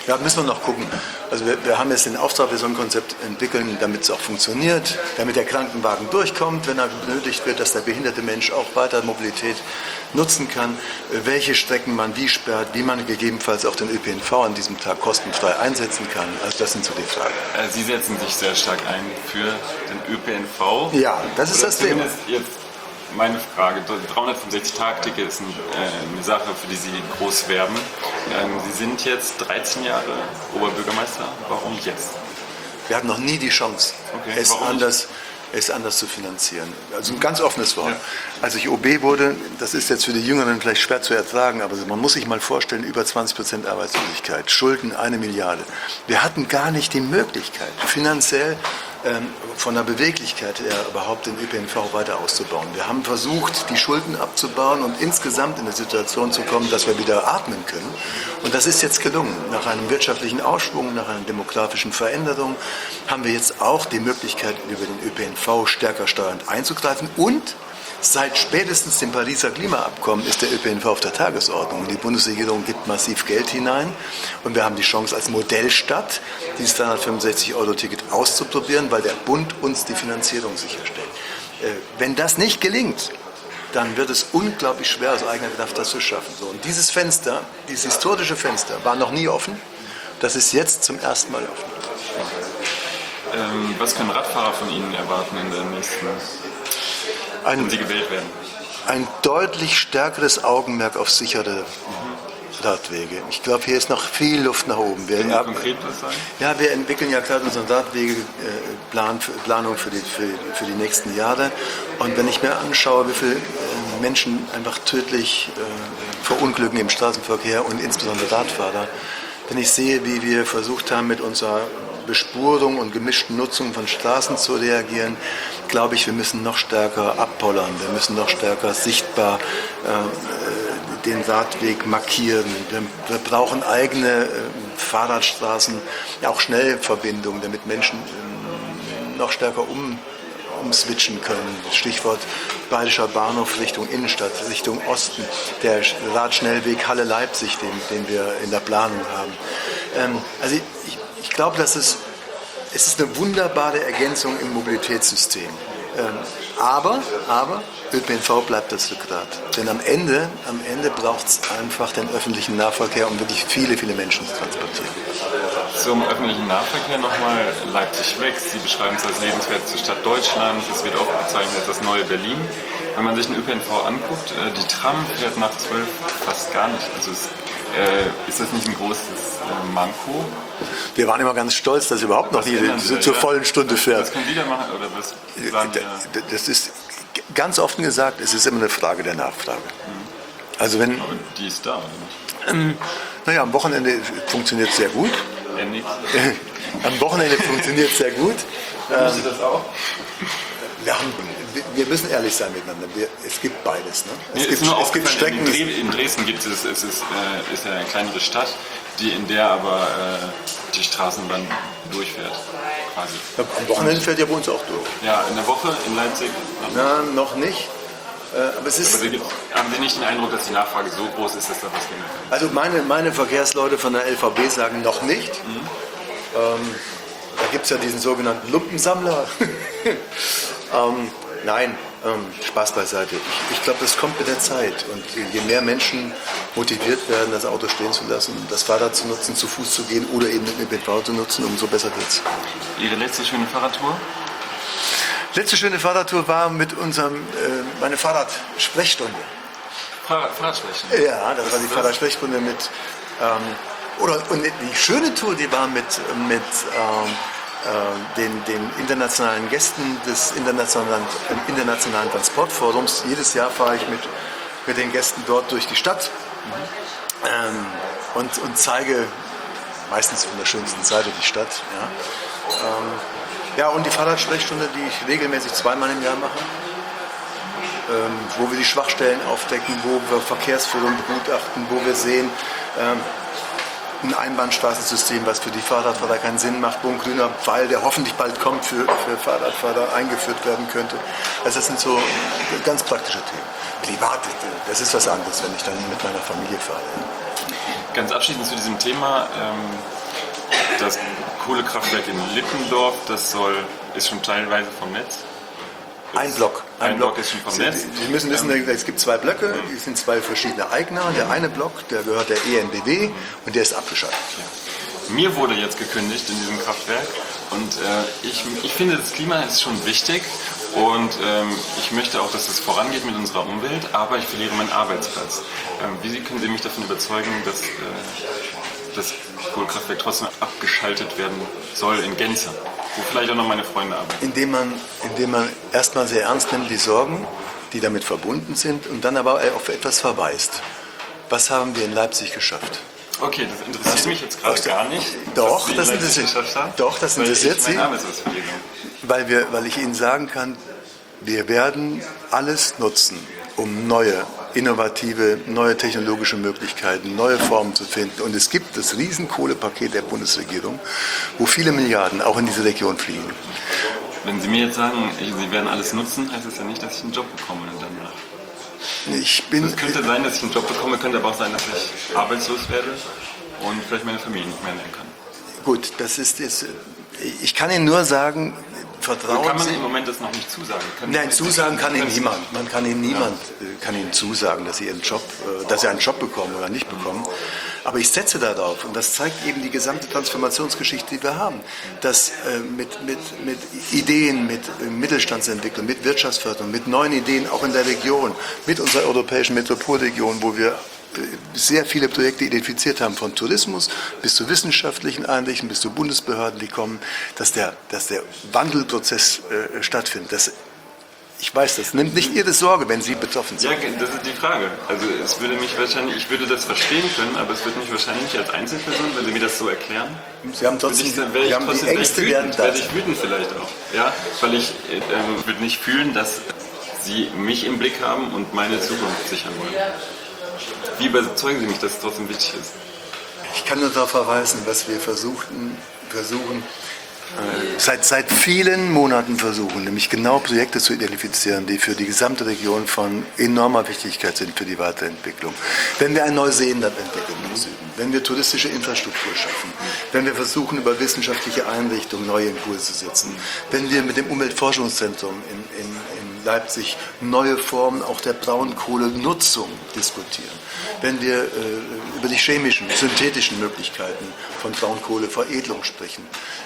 Ja, müssen wir noch gucken. Also wir haben jetzt den Auftrag, wir sollen ein Konzept entwickeln, damit es auch funktioniert, damit der Krankenwagen durchkommt, wenn er benötigt wird, dass der behinderte Mensch auch weiter Mobilität nutzen kann, welche Strecken man wie sperrt, wie man gegebenenfalls auch den ÖPNV an diesem Tag kostenfrei einsetzen kann. Also das sind so die Fragen. Sie setzen sich sehr stark ein für den ÖPNV. Ja, das ist das Thema. Jetzt meine Frage, 365-Tage-Ticket ist eine Sache, für die Sie groß werben. Sie sind jetzt 13 Jahre Oberbürgermeister. Warum jetzt? Wir hatten noch nie die Chance, Okay, es anders zu finanzieren. Also ein ganz offenes Wort. Ja. Als ich OB wurde, das ist jetzt für die Jüngeren vielleicht schwer zu ertragen, aber man muss sich mal vorstellen, über 20% Arbeitslosigkeit, Schulden 1 Milliarde. Wir hatten gar nicht die Möglichkeit, finanziell von der Beweglichkeit her überhaupt den ÖPNV weiter auszubauen. Wir haben versucht, die Schulden abzubauen und insgesamt in eine Situation zu kommen, dass wir wieder atmen können. Und das ist jetzt gelungen. Nach einem wirtschaftlichen Aufschwung, nach einer demografischen Veränderung haben wir jetzt auch die Möglichkeit, über den ÖPNV stärker steuernd einzugreifen. Und seit spätestens dem Pariser Klimaabkommen ist der ÖPNV auf der Tagesordnung. Und die Bundesregierung gibt massiv Geld hinein. Und wir haben die Chance, als Modellstadt dieses 365-Euro-Ticket auszuprobieren, weil der Bund uns die Finanzierung sicherstellt. Wenn das nicht gelingt, dann wird es unglaublich schwer, aus eigener Kraft das zu schaffen. So, und dieses Fenster, dieses historische Fenster, war noch nie offen. Das ist jetzt zum ersten Mal offen. Was können Radfahrer von Ihnen erwarten in der nächsten, wenn Sie gewählt werden? Ein deutlich stärkeres Augenmerk auf sichere Radwege. Ich glaube, hier ist noch viel Luft nach oben. Können Sie konkret was sagen? Ja, wir entwickeln ja gerade unseren Radwegeplanung für die nächsten Jahre. Und wenn ich mir anschaue, wie viele Menschen einfach tödlich verunglücken im Straßenverkehr und insbesondere Radfahrer, wenn ich sehe, wie wir versucht haben, mit unserer Bespurung und gemischten Nutzung von Straßen zu reagieren, glaube ich, wir müssen noch stärker abpollern, wir müssen noch stärker sichtbar den Radweg markieren. Wir brauchen eigene Fahrradstraßen, ja auch Schnellverbindungen, damit Menschen noch stärker umswitchen können. Stichwort Bayerischer Bahnhof Richtung Innenstadt, Richtung Osten, der Radschnellweg Halle-Leipzig, den wir in der Planung haben. Also ich glaube, dass es ist eine wunderbare Ergänzung im Mobilitätssystem. Aber ÖPNV bleibt das Rückgrat. Denn am Ende braucht es einfach den öffentlichen Nahverkehr, um wirklich viele, viele Menschen zu transportieren. Zum öffentlichen Nahverkehr nochmal. Leipzig wächst. Sie beschreiben es als lebenswerteste Stadt Deutschlands. Es wird auch bezeichnet als das neue Berlin. Wenn man sich den ÖPNV anguckt, die Tram fährt nach 12 fast gar nicht. Also ist das nicht ein großes Manko? Wir waren immer ganz stolz, dass überhaupt noch nie zur vollen Stunde fährt. Was können die da machen? Oder was sagen das ist ganz offen gesagt, es ist immer eine Frage der Nachfrage. Also wenn, aber die ist da, oder nicht? Naja, am Wochenende funktioniert es sehr gut. Nix. Am Wochenende funktioniert es sehr gut. Sie das auch? Wir müssen ehrlich sein miteinander. Es gibt beides. Ne? Es gibt Strecken. In Dresden gibt es ist ja eine kleinere Stadt, in der aber die Straßenbahn durchfährt. Quasi. Am Wochenende fährt ja bei uns auch durch. Ja, in der Woche in Leipzig? Na, noch nicht. Aber es ist. Haben Sie nicht den Eindruck, dass die Nachfrage so groß ist, dass da was gehen kann? Also meine Verkehrsleute von der LVB sagen noch nicht. Da gibt es ja diesen sogenannten Lumpensammler. Nein, Spaß beiseite. Ich glaube, das kommt mit der Zeit. Und je mehr Menschen motiviert werden, das Auto stehen zu lassen, das Fahrrad zu nutzen, zu Fuß zu gehen oder eben den ÖPNV zu nutzen, umso besser wird es. Ihre letzte schöne Fahrradtour? Letzte schöne Fahrradtour war mit meine Fahrradsprechstunde. Fahrradsprechstunde? Ja, das war die Fahrradsprechstunde mit. Und die schöne Tour, die war mit den internationalen Gästen des Internationalen Transportforums. Jedes Jahr fahre ich mit den Gästen dort durch die Stadt und zeige meistens von der schönsten Seite die Stadt. Ja, und die Fahrradsprechstunde, die ich regelmäßig zweimal im Jahr mache, wo wir die Schwachstellen aufdecken, wo wir Verkehrsführung begutachten, wo wir sehen, ein Einbahnstraßensystem, was für die Fahrradfahrer keinen Sinn macht, wo ein grüner Pfeil, der hoffentlich bald kommt, für Fahrradfahrer eingeführt werden könnte. Also das sind so ganz praktische Themen. Privat, das ist was anderes, wenn ich dann mit meiner Familie fahre. Ganz abschließend zu diesem Thema, das Kohlekraftwerk in Lippendorf, ist schon teilweise vom Netz. Ein Block ist schon vom Netz. Sie müssen wissen, es gibt 2 Blöcke, die sind 2 verschiedene Eigner. Der eine Block, der gehört der EnBW und der ist abgeschaltet. Mir wurde jetzt gekündigt in diesem Kraftwerk und ich finde, das Klima ist schon wichtig und ich möchte auch, dass es vorangeht mit unserer Umwelt, aber ich verliere meinen Arbeitsplatz. Wie können Sie mich davon überzeugen, dass das Kohlekraftwerk trotzdem abgeschaltet werden soll in Gänze, wo vielleicht auch noch meine Freunde arbeiten? Indem man erstmal sehr ernst nimmt die Sorgen, die damit verbunden sind und dann aber auf etwas verweist. Was haben wir in Leipzig geschafft? Okay, das interessiert mich jetzt gerade gar nicht. Doch, das interessiert Sie. Weil ich Ihnen sagen kann, wir werden alles nutzen, um neue, innovative, neue technologische Möglichkeiten, neue Formen zu finden. Und es gibt das Riesenkohlepaket der Bundesregierung, wo viele Milliarden auch in diese Region fliegen. Wenn Sie mir jetzt sagen, Sie werden alles nutzen, heißt das ja nicht, dass ich einen Job bekomme danach. Es könnte sein, dass ich einen Job bekomme, könnte aber auch sein, dass ich arbeitslos werde und vielleicht meine Familie nicht mehr ernähren kann. Gut, das ist jetzt. Ich kann Ihnen nur sagen, vertrauen kann man Sie. Im Moment das noch nicht zusagen? Nein, zusagen kann Ihnen niemand. Man kann Ihnen niemand kann Ihnen zusagen, dass Sie einen Job bekommen oder nicht bekommen. Aber ich setze darauf, und das zeigt eben die gesamte Transformationsgeschichte, die wir haben, dass mit Ideen, mit Mittelstandsentwicklung, mit Wirtschaftsförderung, mit neuen Ideen auch in der Region, mit unserer europäischen Metropolregion, wo wir sehr viele Projekte identifiziert haben, von Tourismus bis zu wissenschaftlichen Einrichtungen, bis zu Bundesbehörden, die kommen, dass der Wandelprozess stattfindet. Ich weiß, das nimmt nicht Ihre Sorge, wenn Sie betroffen sind. Ja, das ist die Frage. Also ich würde das verstehen können, aber es würde mich wahrscheinlich nicht als Einzelperson, wenn Sie mir das so erklären. Sie haben trotzdem, die Ängste werden da. Werde ich wütend vielleicht auch. Ja? Weil ich würde nicht fühlen, dass Sie mich im Blick haben und meine Zukunft sichern wollen. Wie überzeugen Sie mich, dass es trotzdem wichtig ist? Ich kann nur darauf verweisen, was wir seit vielen Monaten versuchen, nämlich genau Projekte zu identifizieren, die für die gesamte Region von enormer Wichtigkeit sind für die Weiterentwicklung. Wenn wir ein Neuseeland entwickeln im Süden, wenn wir touristische Infrastruktur schaffen, wenn wir versuchen, über wissenschaftliche Einrichtungen neue Impulse zu setzen, wenn wir mit dem Umweltforschungszentrum in Leipzig neue Formen auch der Braunkohlenutzung diskutieren, wenn wir über die chemischen, synthetischen Möglichkeiten von Braunkohleveredelung sprechen.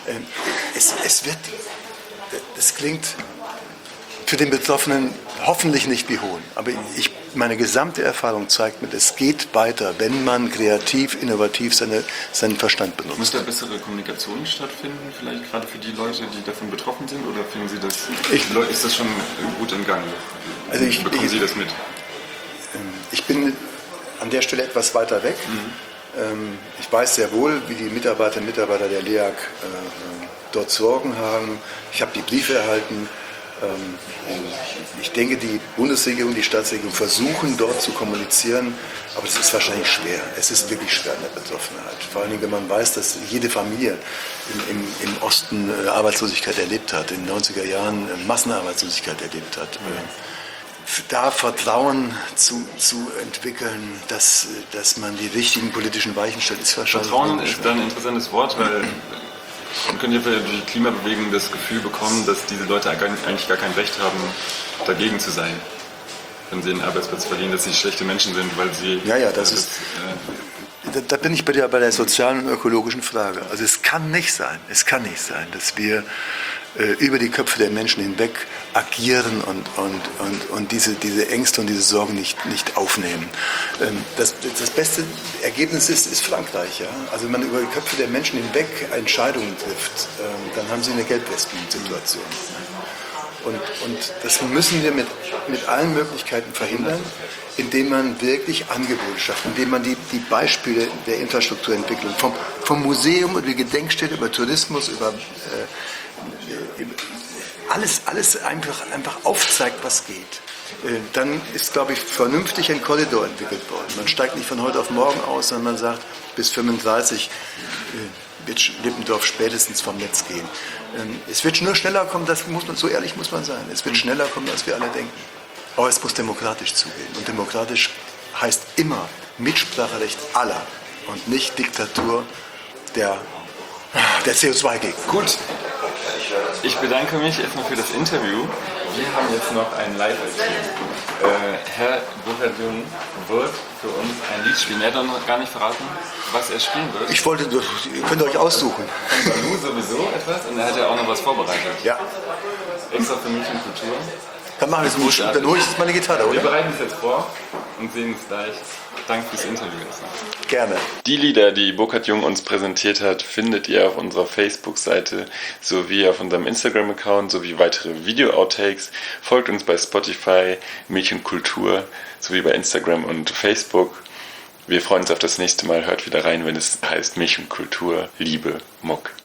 Es klingt für den Betroffenen hoffentlich nicht wie Hohn, aber meine gesamte Erfahrung zeigt mir, es geht weiter, wenn man kreativ, innovativ seinen Verstand benutzt. Muss da bessere Kommunikation stattfinden, vielleicht gerade für die Leute, die davon betroffen sind, oder finden Sie das, ist das schon gut im Gang? Also bekommen Sie das mit? Ich bin an der Stelle etwas weiter weg. Ich weiß sehr wohl, wie die Mitarbeiterinnen und Mitarbeiter der LEAG dort Sorgen haben. Ich habe die Briefe erhalten. Ich denke, die Bundesregierung, die Staatsregierung versuchen dort zu kommunizieren, aber es ist wahrscheinlich schwer. Es ist wirklich schwer in der Betroffenheit. Vor allen Dingen, wenn man weiß, dass jede Familie im Osten Arbeitslosigkeit erlebt hat, in den 90er Jahren Massenarbeitslosigkeit erlebt hat. Da Vertrauen zu entwickeln, dass man die richtigen politischen Weichen stellt, ist wahrscheinlich Vertrauen ist da ein interessantes Wort, weil man könnte ja für die Klimabewegung das Gefühl bekommen, dass diese Leute eigentlich gar kein Recht haben, dagegen zu sein, wenn sie einen Arbeitsplatz verlieren, dass sie schlechte Menschen sind, weil sie... Da bin ich bei der sozialen und ökologischen Frage. Also es kann nicht sein, dass wir über die Köpfe der Menschen hinweg agieren und diese Ängste und diese Sorgen nicht aufnehmen. Das beste Ergebnis ist Frankreich. Ja? Also wenn man über die Köpfe der Menschen hinweg Entscheidungen trifft, dann haben sie eine Gelbwespen-Situation. Und das müssen wir mit allen Möglichkeiten verhindern, indem man wirklich Angebote schafft, indem man die Beispiele der Infrastrukturentwicklung vom Museum über die Gedenkstätte, über Tourismus, über alles einfach aufzeigt, was geht. Dann ist, glaube ich, vernünftig ein Korridor entwickelt worden. Man steigt nicht von heute auf morgen aus, sondern man sagt, bis 35 wird Lippendorf spätestens vom Netz gehen. Es wird nur schneller kommen, so ehrlich muss man sein. Es wird schneller kommen, als wir alle denken. Aber es muss demokratisch zugehen. Und demokratisch heißt immer Mitspracherecht aller und nicht Diktatur der CO2-Gegner. Gut, ich bedanke mich erstmal für das Interview. Wir haben jetzt noch einen Live-Stream. Herr Burkhard-Jung wird für uns ein Lied spielen. Er hat noch gar nicht verraten, was er spielen wird. Ihr könnt euch aussuchen. Von Balu sowieso etwas und er hat ja auch noch was vorbereitet. Ja. Extra für mich und Kultur. Dann machen wir es gut. Dann hole ich jetzt meine Gitarre, Wir oder? bereiten es jetzt vor und sehen uns gleich. Danke fürs Interview. Gerne. Die Lieder, die Burkhard-Jung uns präsentiert hat, findet ihr auf unserer Facebook-Seite sowie auf unserem Instagram-Account sowie weitere Video-Outtakes. Folgt uns bei Spotify, Mädchenkultur sowie bei Instagram und Facebook. Wir freuen uns auf das nächste Mal. Hört wieder rein, wenn es heißt Mädchenkultur, Liebe, Muck.